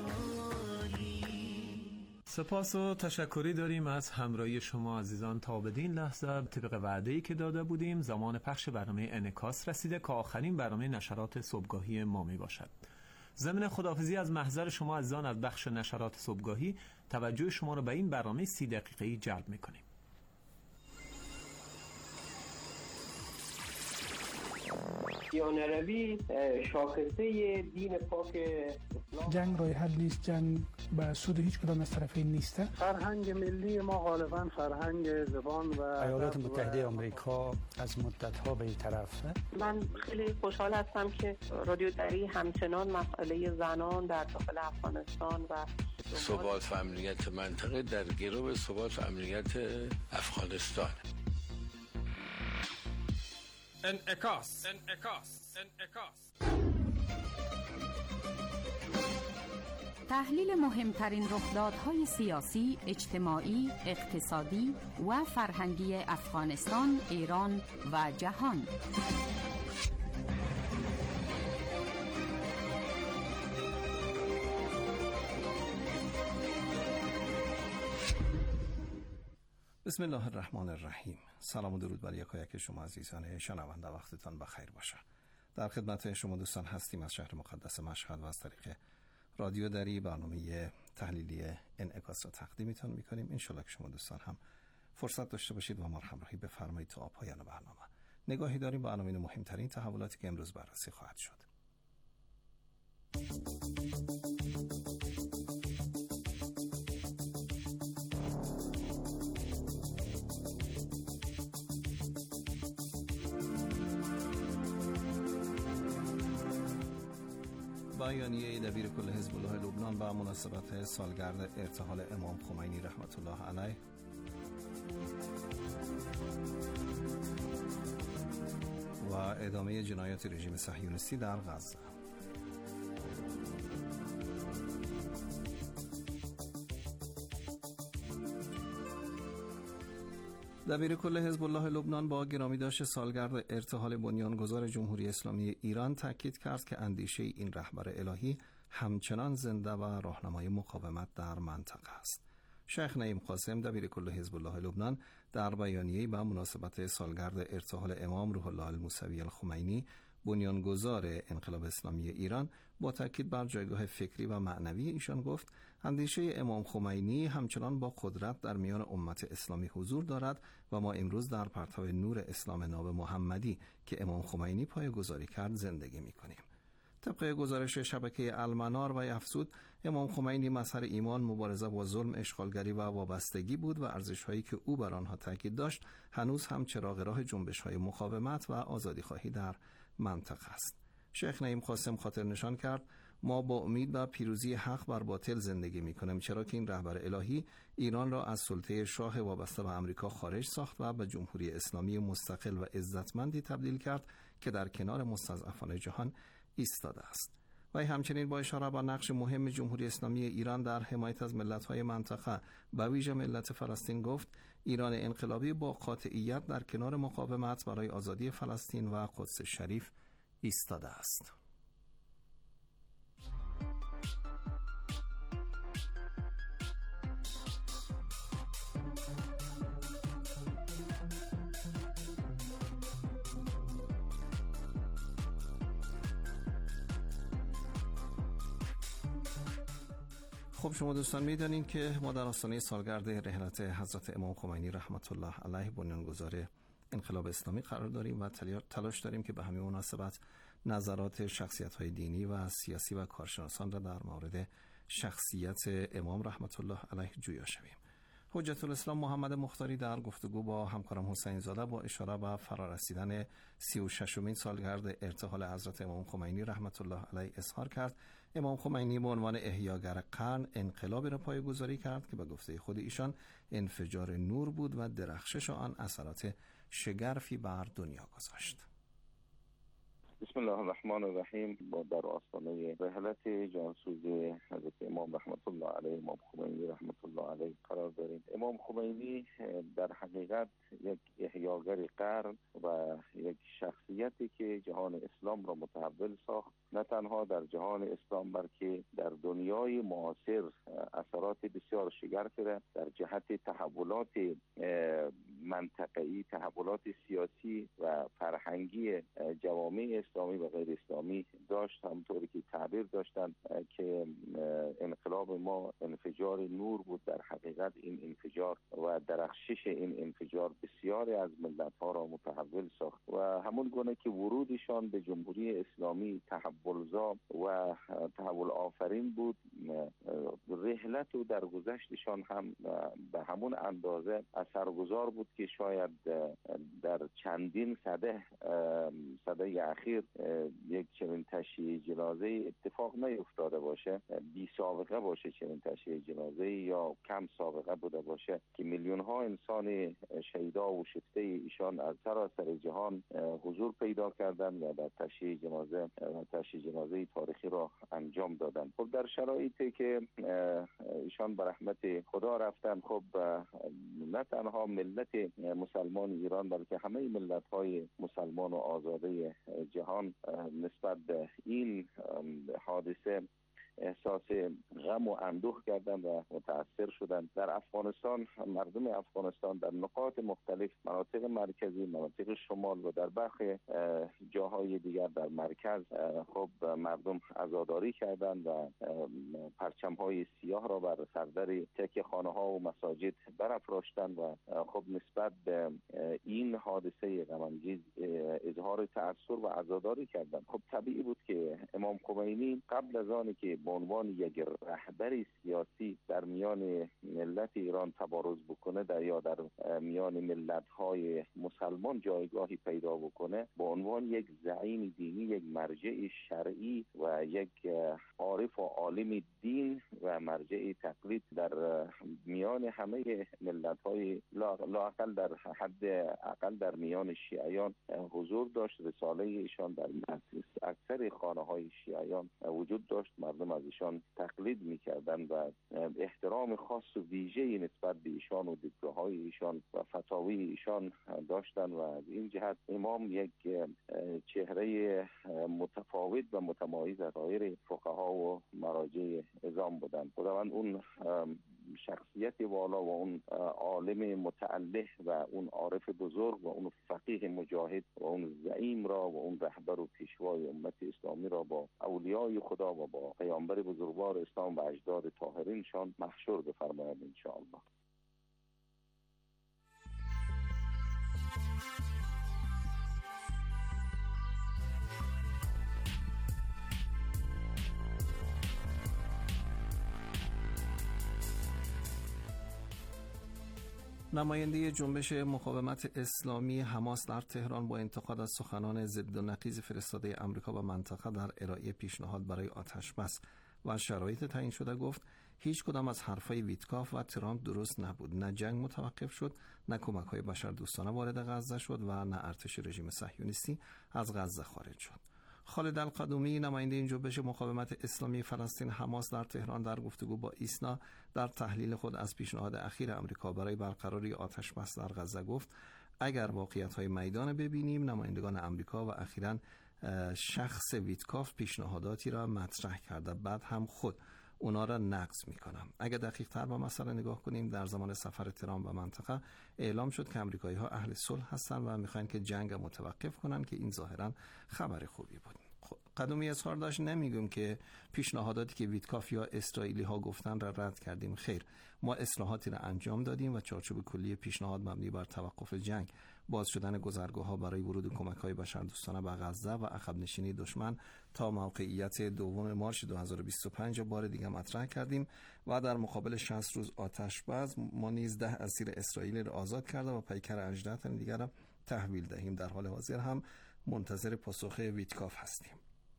سپاس و تشکری داریم از همراهی شما عزیزان. تا بدین لحظه طبق وعده‌ای که داده بودیم زمان پخش برنامه انعکاس رسیده که آخرین برنامه نشرات صبحگاهی ما می باشد. ضمن خداحافظی از محضر شما عزیزان از بخش نشرات صبحگاهی توجه شما را به این برنامه 30 دقیقه‌ای جلب می‌کنیم. مسیحیان عربی شاخصه دین پاک اسلام. جنگ راه حل نیست، جنگ به سود هیچ کدام از طرفین نیست. فرهنگ ملی ما غالبا فرهنگ زبان و ایالات متحده آمریکا از مدت‌ها به این طرف. من خیلی خوشحال هستم که رادیو دری همچنان مسئله زنان در داخل افغانستان و ثبات و امنیت منطقه در گرو ثبات و امنیت افغانستان. انعکاس. تحلیل مهمترین رخدادهای سیاسی، اجتماعی، اقتصادی و فرهنگی افغانستان، ایران و جهان. بسم الله الرحمن الرحیم. سلام و درود بر یکایک شما عزیزان شنونده، وقتتان بخیر باشه. در خدمت شما دوستان هستیم از شهر مقدس مشهد و از طریق رادیو دری برنامه تحلیلی انعکاس را تقدیمتان میکنیم. انشالله که شما دوستان هم فرصت داشته باشید و ما همراهی بفرمایید تا پایان برنامه. نگاهی داریم به عناوین مهمترین تحولاتی که امروز بررسی خواهد شد. بیانیه دبیر کل حزب الله لبنان با مناسبت سالگرد ارتحال امام خمینی رحمت الله علیه. و ادامه جنایات رژیم صهیونیستی در غزه. دبیر کل حزب الله لبنان با گرامی داشت سالگرد ارتحال بنیانگذار جمهوری اسلامی ایران تاکید کرد که اندیشه این رهبر الهی همچنان زنده و راهنمای مقاومت در منطقه است. شیخ نعیم قاسم دبیر کل حزب الله لبنان در بیانیه‌ای با مناسبت سالگرد ارتحال امام روح الله الموسوی الخمینی بنیانگذار انقلاب اسلامی ایران با تاکید بر جایگاه فکری و معنوی ایشان گفت اندیشه امام خمینی همچنان با قدرت در میان امت اسلامی حضور دارد و ما امروز در پرتو نور اسلام ناب محمدی که امام خمینی پایه‌گذاری کرد زندگی می‌کنیم. طبق گزارش شبکه المنار و افزود امام خمینی مظهر ایمان، مبارزه با ظلم، اشغالگری و وابستگی بود و ارزش‌هایی که او بر آنها تاکید داشت هنوز هم چراغ راه جنبش‌های مقاومت و آزادی‌خواهی در منطقه است. شیخ نعیم قاسم خاطر نشان کرد ما با امید و پیروزی حق بر باطل زندگی می‌کنیم، چرا که این رهبر الهی ایران را از سلطه شاه وابسته به آمریکا خارج ساخت و به جمهوری اسلامی مستقل و عزتمندی تبدیل کرد که در کنار مستضعفان جهان ایستاده است. و همچنین با اشاره به نقش مهم جمهوری اسلامی ایران در حمایت از ملت‌های منطقه و ویژه ملت فلسطین گفت ایران انقلابی با قاطعیت در کنار مقاومت برای آزادی فلسطین و قدس شریف ایستاده است. خب شما دوستان میدانید که ما در آستانه سالگرد رحلت حضرت امام خمینی رحمت الله علیه بنیانگذار انقلاب اسلامی قرار داریم و تلاش داریم که به همین مناسبت نظرات شخصیت‌های دینی و سیاسی و کارشناسان را در مورد شخصیت امام رحمت الله علیه جویا شویم. حجت الاسلام محمد مختاری در گفتگو با همکارم حسین زاده با اشاره به فرارسیدن 36مین سالگرد ارتحال حضرت امام خمینی رحمت الله علیه اظهار کرد امام خمینی به عنوان احیاگر قرن انقلابی را پایه‌گذاری کرد که به گفته خود ایشان انفجار نور بود و درخشش آن اثرات شگرفی بر دنیا گذاشت. بسم الله الرحمن الرحیم. با در آستانه رحلت جانسوز حضرت امام رحمت الله علیه امام خمینی رحمت الله علیه قرار داریم. امام خمینی در حقیقت یک احیاگر قرن و یک شخصیتی که جهان اسلام را متحول ساخت، نه تنها در جهان اسلام بلکه در دنیای معاصر اثرات بسیار شگرفی را در جهت تحولات منطقه‌ای، تحولات سیاسی و فرهنگی جوامع اسلامی و غیر اسلامی داشت. داشت، همونطوری که تعبیر داشتن که انقلاب ما انفجار نور بود. در حقیقت این انفجار و درخشش این انفجار بسیاری از ملت‌ها را متحول ساخت و همون گونه که ورودشان به جمهوری اسلامی تحولزا و تحول آفرین بود، رحلت و درگذشتشان هم به همون اندازه اثرگذار بود که شاید در چندین سده اخیر یک چنین تشییع جنازه اتفاق نیفتاده باشه، بی سابقه باشه چنین تشییع جنازه یا کم سابقه بوده باشه که میلیون ها انسان شهیدا و شفته ایشان از سراسر جهان حضور پیدا کردند و در تشییع جنازه تاریخی را انجام دادند. خب در شرایطی که ایشان به رحمت خدا رفتن، خب نه تنها ملت مسلمان ایران بلکه همه ملت‌های مسلمان و آزاده جهان نسبت به این حادثه احساس غم و اندوه کردند و متاثر شدند. در افغانستان، مردم افغانستان در نقاط مختلف، مناطق مرکزی، مناطق شمال و در برخی جاهای دیگر در مرکز، خب مردم عزاداری کردند و پرچم‌های سیاه را بر سردر تکیه خانه‌ها و مساجد برافراشتند و خب نسبت به این حادثه غم‌انگیز اظهار تأثر و عزاداری کردند. خب طبیعی بود که امام خمینی قبل از آنی که به عنوان یک رهبر سیاسی در میان ملت ایران تبارز بکنه یا در میان ملت‌های مسلمان جایگاهی پیدا بکنه، به عنوان یک زعیم دینی، یک مرجع شرعی و یک عارف و عالم دین و مرجع تقلید در میان همه ملت‌های لااقل در حد اقل در میان شیعیان حضور داشت. رساله ایشان در اکثر خانه‌های شیعیان وجود داشت. مردم از ایشان تقلید می‌کردند و احترام خاص و ویژه‌ای نسبت به ایشان و دیدگاه‌های ایشان و فتاوی ایشان داشتند و از این جهت امام یک چهره متفاوت و متمایز از سایر فقها و مراجع نظام بودند. خداوند اون شخصیت والا و اون عالم متعله و اون عارف بزرگ و اون فقیه مجاهد و اون زعیم را و اون رهبر و پیشوای امت اسلامی را با اولیای خدا و با پیامبر بزرگوار اسلام و اجداد طاهرینشان محشور بفرماید ان شاء الله. نماینده جنبش مقاومت اسلامی حماس در تهران با انتقاد از سخنان ضد و نقیض فرستاده آمریکا و منطقه در ارائه پیشنهاد برای آتشبس و شرایط تعیین شده گفت هیچ کدام از حرفای ویتکاف و ترامپ درست نبود. نه جنگ متوقف شد، نه کمک‌های بشردوستانه وارد غزه شد و نه ارتش رژیم صهیونیستی از غزه خارج شد. خالد القدومی، نماینده این جنبش مقاومت اسلامی فلسطین حماس در تهران، در گفتگو با ایسنا در تحلیل خود از پیشنهاد اخیر آمریکا برای برقراری آتش بس در غزه گفت اگر واقعیت‌های میدان ببینیم، نمایندگان آمریکا و اخیراً شخص ویتکاف پیشنهاداتی را مطرح کرده، بعد هم خود اونا را نقض میکنم. اگر دقیق تر به مسئله نگاه کنیم، در زمان سفر ترامپ به منطقه اعلام شد که امریکایی ها اهل صلح هستند و میخواین که جنگ متوقف کنن که این ظاهرا خبر خوبی بود. قدومی اظهار داشت نمیگم که پیشنهاداتی که ویتکاف یا اسرائیلی ها گفتن را رد کردیم. خیر، ما اصلاحاتی را انجام دادیم و چارچوب کلی پیشنهاد مبنی بر توقف جنگ، باز شدن گذرگاه‌ها برای ورود کمک‌های بشردوستانه به غزه و عقب نشینی دشمن تا موقعیت 2 مارس 2025 بار دیگر مطرح کردیم و در مقابل 60 روز آتش بس ما نیز 10 اسیر اسرائیلی را آزاد کرده و پیکر 18 تن دیگر را تحویل دهیم. در حال حاضر هم منتظر پاسخ ویتکاف هستیم.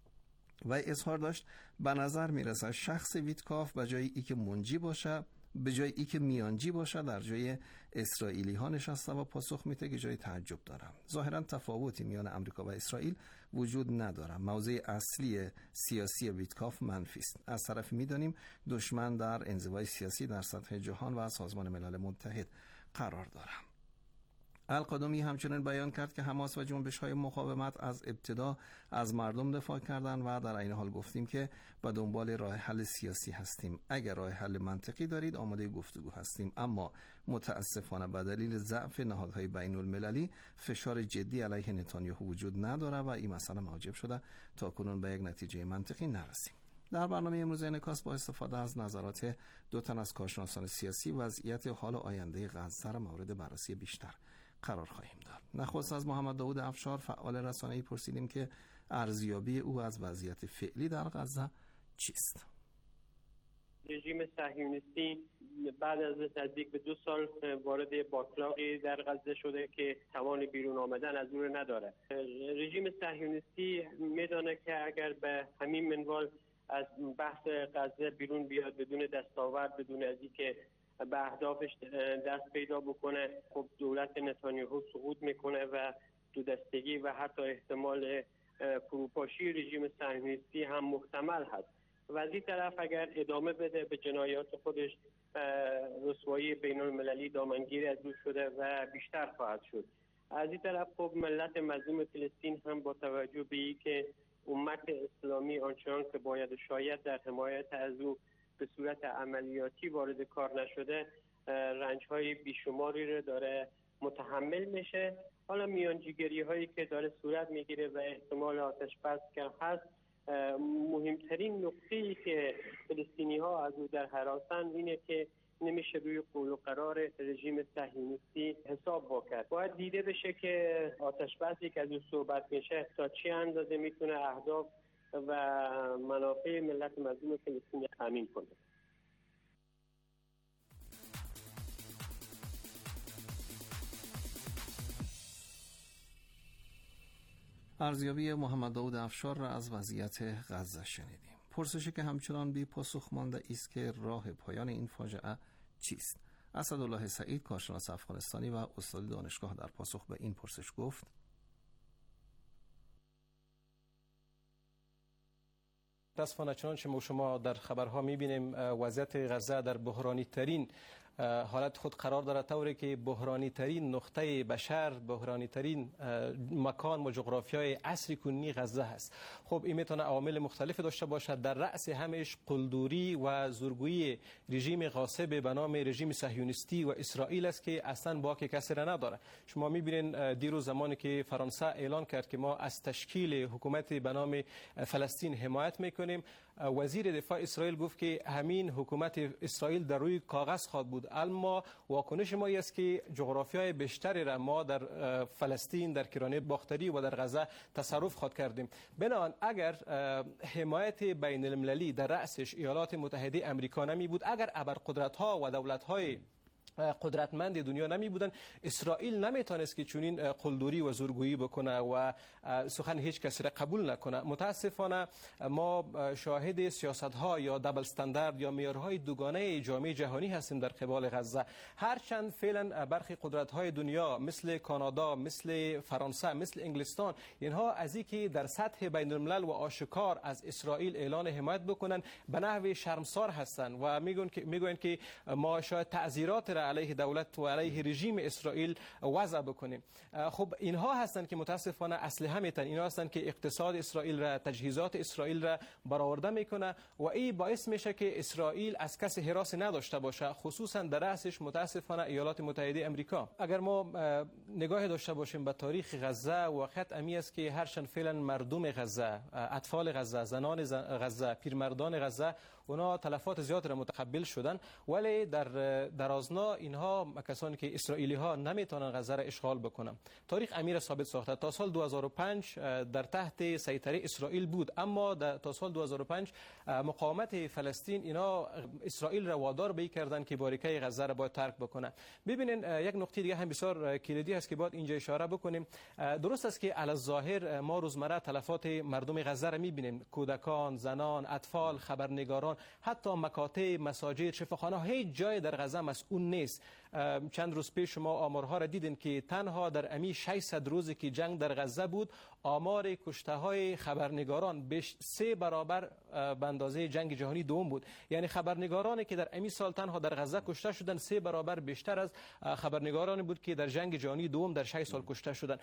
و اظهار داشت به نظر میرسه شخص ویتکاف به جای ای که منجی باشه، به جای ای که میانجی باشه، در جای اسرائیلی ها نشسته و پاسخ میده که جای تعجب دارم. ظاهرا تفاوتی میان امریکا و اسرائیل وجود نداره. موضع اصلی سیاسی ویتکاف منفی است. از طرف میدانیم دشمن در انزوای سیاسی در سطح جهان و سازمان ملل متحد قرار داره. القادمی همچنین بیان کرد که حماس و جنبش‌های مقاومت از ابتدا از مردم دفاع کردند و در این حال گفتیم که به دنبال راه حل سیاسی هستیم. اگر راه حل منطقی دارید آماده گفتگو هستیم، اما متاسفانه به دلیل ضعف نهادهای بین المللی فشار جدی علیه نتانیاهو وجود نداره و این مسئله موجب شده تا کنون به یک نتیجه منطقی نرسیم. در برنامه امروز انعکاس با استفاده از نظرات دو تن از کارشناسان سیاسی وضعیت حال آینده غزه را مورد بررسی بیشتر قرار خواهیم داد. نخست از محمد داود افشار فعال رسانه‌ای پرسیدیم که ارزیابی او از وضعیت فعلی در غزه چیست؟ رژیم صهیونیستی بعد از نزدیک به 2 سال وارد باطلاقی در غزه شده که توان بیرون آمدن از اون نداره. رژیم صهیونیستی میدانه که اگر به همین منوال از بحث غزه بیرون بیاد بدون دستاورد، بدون از اینکه به اهدافش دست پیدا بکنه، خب دولت نتانیاهو سقوط میکنه و دو دستگی و حتی احتمال فروپاشی رژیم صهیونیستی هم محتمل هست. و از این طرف اگر ادامه بده به جنایات خودش، رسوایی بین المللی دامنگیر از او شده و بیشتر خواهد شد. از این طرف خب ملت مظلوم فلسطین هم با توجه به اینکه امت اسلامی آنچنان که باید شاید در حمایت از او به صورت عملیاتی وارد کار نشده، رنج‌های بیشماری رو داره متحمل میشه. حالا میانجیگری هایی که داره صورت میگیره و احتمال آتش بس که هست، مهمترین نقطه‌ای که فلسطینی ها از او در هراسن اینه که نمیشه روی قول و قرار رژیم صهیونیستی حساب واکرد. باید دیده بشه که آتش بسی که از او صحبت میشه تا چه اندازه میتونه اهداف و منافع ملت مظلوم فلسطین تامین کنه. ارزیابی محمد داود افشار را از وضعیت غزه شنیدیم. پرسشی که همچنان بی پاسخ مانده است که راه پایان این فاجعه چیست؟ اسدالله سعید، کارشناس افغانستانی و استاد دانشگاه، در پاسخ به این پرسش گفت: متاسفانه چنانچه ما شما در خبرها می‌بینیم وضعیت غزه در بحرانی ترین حالت خود قرار دارد، طوری که بحرانی ترین نقطه بشر، بحرانی ترین مکان و جغرافیای عصر کنونی غزه هست. خب این میتونه عوامل مختلفی داشته باشد، در رأس همش قلدری و زورگویی رژیم غاصب به نام رژیم صهیونیستی و اسرائیل است که اصلا باک کسی را نداره. شما میبینید دیروز زمانی که فرانسه اعلان کرد که ما از تشکیل حکومت به نام فلسطین حمایت میکنیم، وزیر دفاع اسرائیل گفت که همین حکومت اسرائیل در روی کاغذ خواهد بود، اما واکنش ما است که جغرافیای بیشتری را ما در فلسطین، در کرانه باختری و در غزه تصرف خواهد کردیم. بنابراین اگر حمایت بین المللی در رأسش ایالات متحده آمریکا نمی بود، اگر ابرقدرت‌ها و دولت‌های قدرتمند دنیا نمی بودن، اسرائیل نمیتونست که چنین قلدری و زورگویی بکنه و سخن هیچ کسی را قبول نکنه. متاسفانه ما شاهد سیاست‌ها یا دبل استاندارد یا معیارهای دوگانه جامعه جهانی هستیم در قبال غزه. هرچند فعلا برخی قدرت‌های دنیا مثل کانادا، مثل فرانسه، مثل انگلستان، اینها از اینکه در سطح بین الملل و آشکار از اسرائیل اعلان حمایت بکنن به نحو شرمسار هستند و میگویند که ما شاید تعزیرات علیه دولت و علیه رژیم اسرائیل وضع بکنیم. خب اینها هستند که متاسفانه اسلحه میتن، اینها هستند که اقتصاد اسرائیل را، تجهیزات اسرائیل را برآورده میکنه و این باعث میشه که اسرائیل از کسی حراس نداشته باشه، خصوصا در رأسش متاسفانه ایالات متحده آمریکا. اگر ما نگاه داشته باشیم به تاریخ غزه، واقعیت امی است که هرچند فعلا مردم غزه، اطفال غزه، زنان غزه، پیرمردان غزه، اونا تلفات زیاد را متقبل شدن، ولی در درازنا اینها کسانی که اسرائیلی ها نمیتونن غزه را اشغال بکنن. تاریخ امیر ثابت ساخته تا سال 2005 در تحت سیطره اسرائیل بود، اما تا سال 2005 مقاومت فلسطین اینا اسرائیل را وادار به کردن که باریکه غزه را باید ترک بکنه. ببینین یک نکته دیگه هم بسیار کلیدی است که باید اینجا اشاره بکنیم. درست است که علی الظاهر ما روزمره تلفات مردم غزه را میبینیم، کودکان، زنان، اطفال، خبرنگاران، حتی مکاتب، مساجد، شفاخانه، هیچ جای در غزه مسئول نیست. نیست. چند روز پیش شما آمارها را دیدین که تنها در امی 600 روزی که جنگ در غزه بود آمار کشته های خبرنگاران 3 برابر به اندازه جنگ جهانی دوم بود. یعنی خبرنگارانی که در امی سال تنها در غزه کشته شدن 3 برابر بیشتر از خبرنگارانی بود که در جنگ جهانی دوم در 6 سال کشته شدن.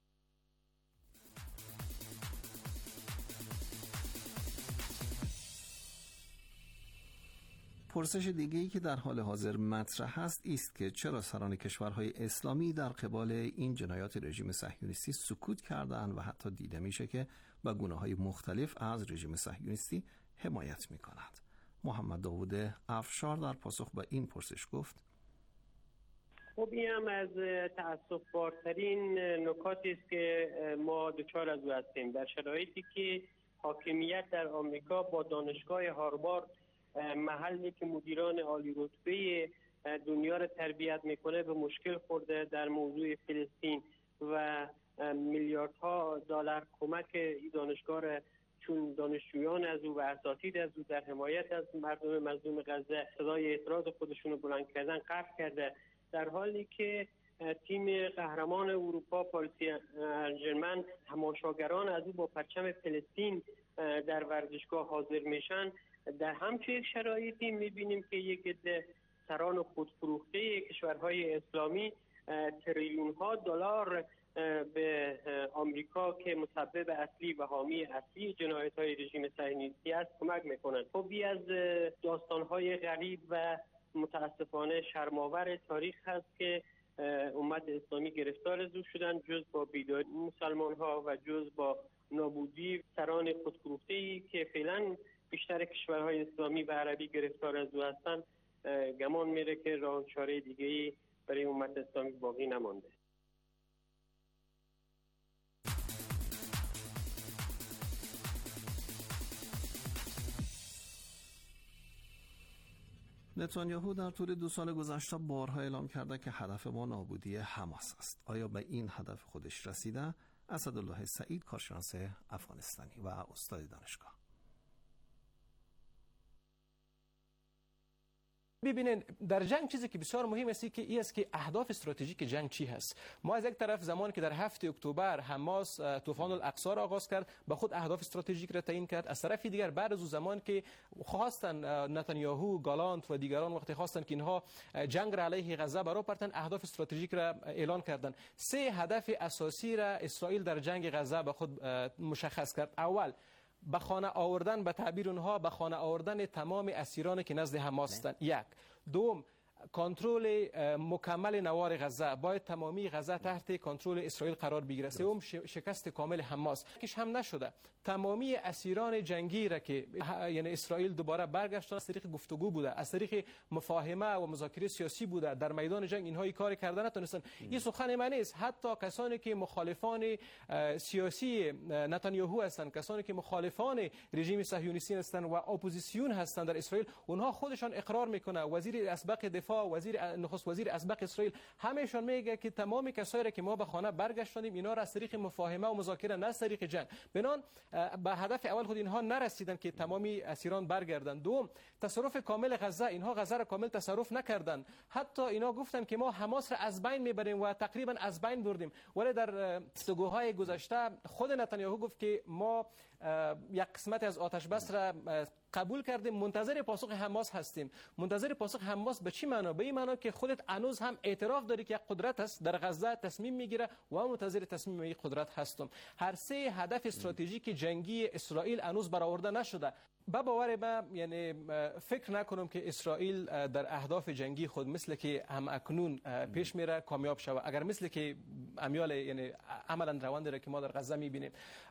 پرسش دیگه‌ای که در حال حاضر مطرح است که چرا سران کشورهای اسلامی در قبال این جنایات رژیم صهیونیستی سکوت کردند و حتی دیده میشه که با گناه‌های مختلف از رژیم صهیونیستی حمایت می‌کنند. محمد داوود افشار در پاسخ به این پرسش گفت: خب این هم از تأسف‌بارترین نکاتی است که ما دچار از او هستیم در شرایطی که حاکمیت در آمریکا با دانشگاه هاروارد، محلی که مدیران عالی رتبه دنیا را تربیت میکنه، به مشکل خورده در موضوع فلسطین و میلیاردها دلار کمک این دانشگاه را چون دانشجویان از او و اساتید از او در حمایت از مردم مظلوم غزه صدای اعتراض خودشون رو بلند کردن قطع کرده، در حالی که تیم قهرمان اروپا پاریس سن تماشاگران از او با پرچم فلسطین در ورزشگاه حاضر میشن. در همچنین شرایطی میبینیم که یک عده سران خودفروخته کشورهای اسلامی تریلیون ها دلار به آمریکا که مسبب اصلی و حامی اصلی جنایت های رژیم صهیونیستی است کمک میکنند. خب از داستان های غریب و متاسفانه شرم‌آور تاریخ هست که امت اسلامی گرفتار از او شدن، جز با بیداری مسلمان ها و جز با نابودی سران خودفروخته‌ای که فعلا بیشتر کشورهای اسلامی و عربی گرفتار از او هستند، گمان میره که راه چاره دیگه‌ای برای امت اسلامی باقی نمانده. نتانیاهو در طول 2 سال گذشته بارها اعلام کرده که هدف ما نابودی حماس است. آیا به این هدف خودش رسیده؟ اسدالله سعید، کارشناس افغانستانی و استاد دانشگاه: ببینین در جنگ چیزی که بسیار مهم است که این است که اهداف استراتژیک جنگ چی هست. ما از یک طرف زمانی که در 7 اکتبر حماس طوفان الاقصی را آغاز کرد به خود اهداف استراتژیک را تعیین کرد، از طرف دیگر بعد از اون زمان که خواستن نتانیاهو، گالانت و دیگران وقتی خواستن که اینها جنگ را علیه غزه برا پرتن، اهداف استراتژیک را اعلان کردند. 3 هدف اساسی را اسرائیل در جنگ غزه به خود مشخص کرد. اول، به خانه آوردن، به تعبیر اونها به خانه آوردن تمام اسیرانی که نزد حماس هستند. یک. دوم، کنترل مکمل نوار غزه، باید تمامی غزه تحت کنترل اسرائیل قرار بگیره. سوم، شکست کامل حماس. کش هم نشده، تمامی اسیران جنگی را که یعنی اسرائیل دوباره برگشتن از طریق گفتگو بوده، از طریق مفاهمه و مذاکره سیاسی بوده، در میدان جنگ اینها کار کردن نتونستن. این سخن من نیست، حتی کسانی که مخالفان سیاسی نتانیاهو هستند، کسانی که مخالفان رژیم صهیونیستی هستند و اپوزیسیون هستند در اسرائیل، اونها خودشان اقرار میکنه. وزیر اسبق دفاع، نخست وزیر اسبق اسرائیل، همهشان میگه که تمام کسایی را که ما به خانه برگشتانیم اینا را از طریق مفاهمه و مذاکره، نه از طریق جنگ. بنان به هدف اول خود اینها نرسیدن که تمامی اسیران برگردن. دوم، تصرف کامل غزه، اینها غزه را کامل تصرف نکردن. حتی اینا گفتن که ما حماس را از بین میبریم و تقریبا از بین بردیم، ولی در گفتگوهای گذشته خود نتانیاهو گفت که ما یک قسمت از آتش بس را قبول کردیم، منتظر پاسخ حماس هستیم. منتظر پاسخ حماس به چی معنا؟ به این معنا که خودت هنوز هم اعتراف داری که یک قدرت است در غزه تصمیم میگیره و منتظر تصمیم این قدرت هستم. هر 3 هدف استراتژیک جنگی اسرائیل هنوز برآورده نشده. به باور من یعنی فکر نکنم که اسرائیل در اهداف جنگی خود مثل که هم اکنون پیش میره کامیاب شود. اگر مثل که امیال یعنی عملا روند را که ما در غزه میبینیم،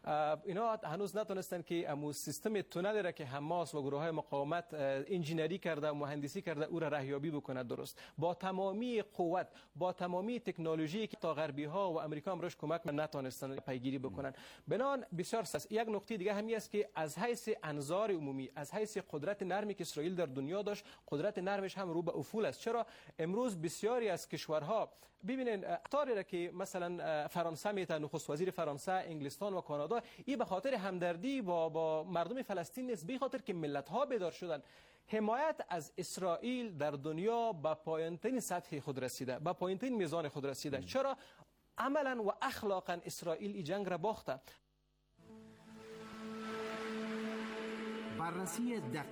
اینا هنوز نتونستن که امو سیستم تونل را که حماس و گروه های مقاومت انجینری کرده و مهندسی کرده او را رهیابی بکنه درست، با تمامی قوت، با تمامی تکنولوژی که تا غربی ها و امریکا هم روش کمک نتونستن پیگیری بکنن. بنان بسیار یک نکته دیگه همی است که از حیث انظار عمومی، از حیث قدرت نرمی که اسرائیل در دنیا داشت، قدرت نرمش هم رو به افول است. چرا امروز بسیاری از کشورها ببینین اقطاری را که مثلا فرانسه میتن، نخست وزیر فرانسه، انگلستان و کانادا، این به خاطر همدردی با مردم فلسطین نیست، به خاطر که ملت ها بیدار شدن. حمایت از اسرائیل در دنیا به پایین‌ترین سطح خود رسیده، به پایین‌ترین میزان خود رسیده. چرا؟ عملا و اخلاقا اسرائیل این جنگ را باخته. بررسی دقیق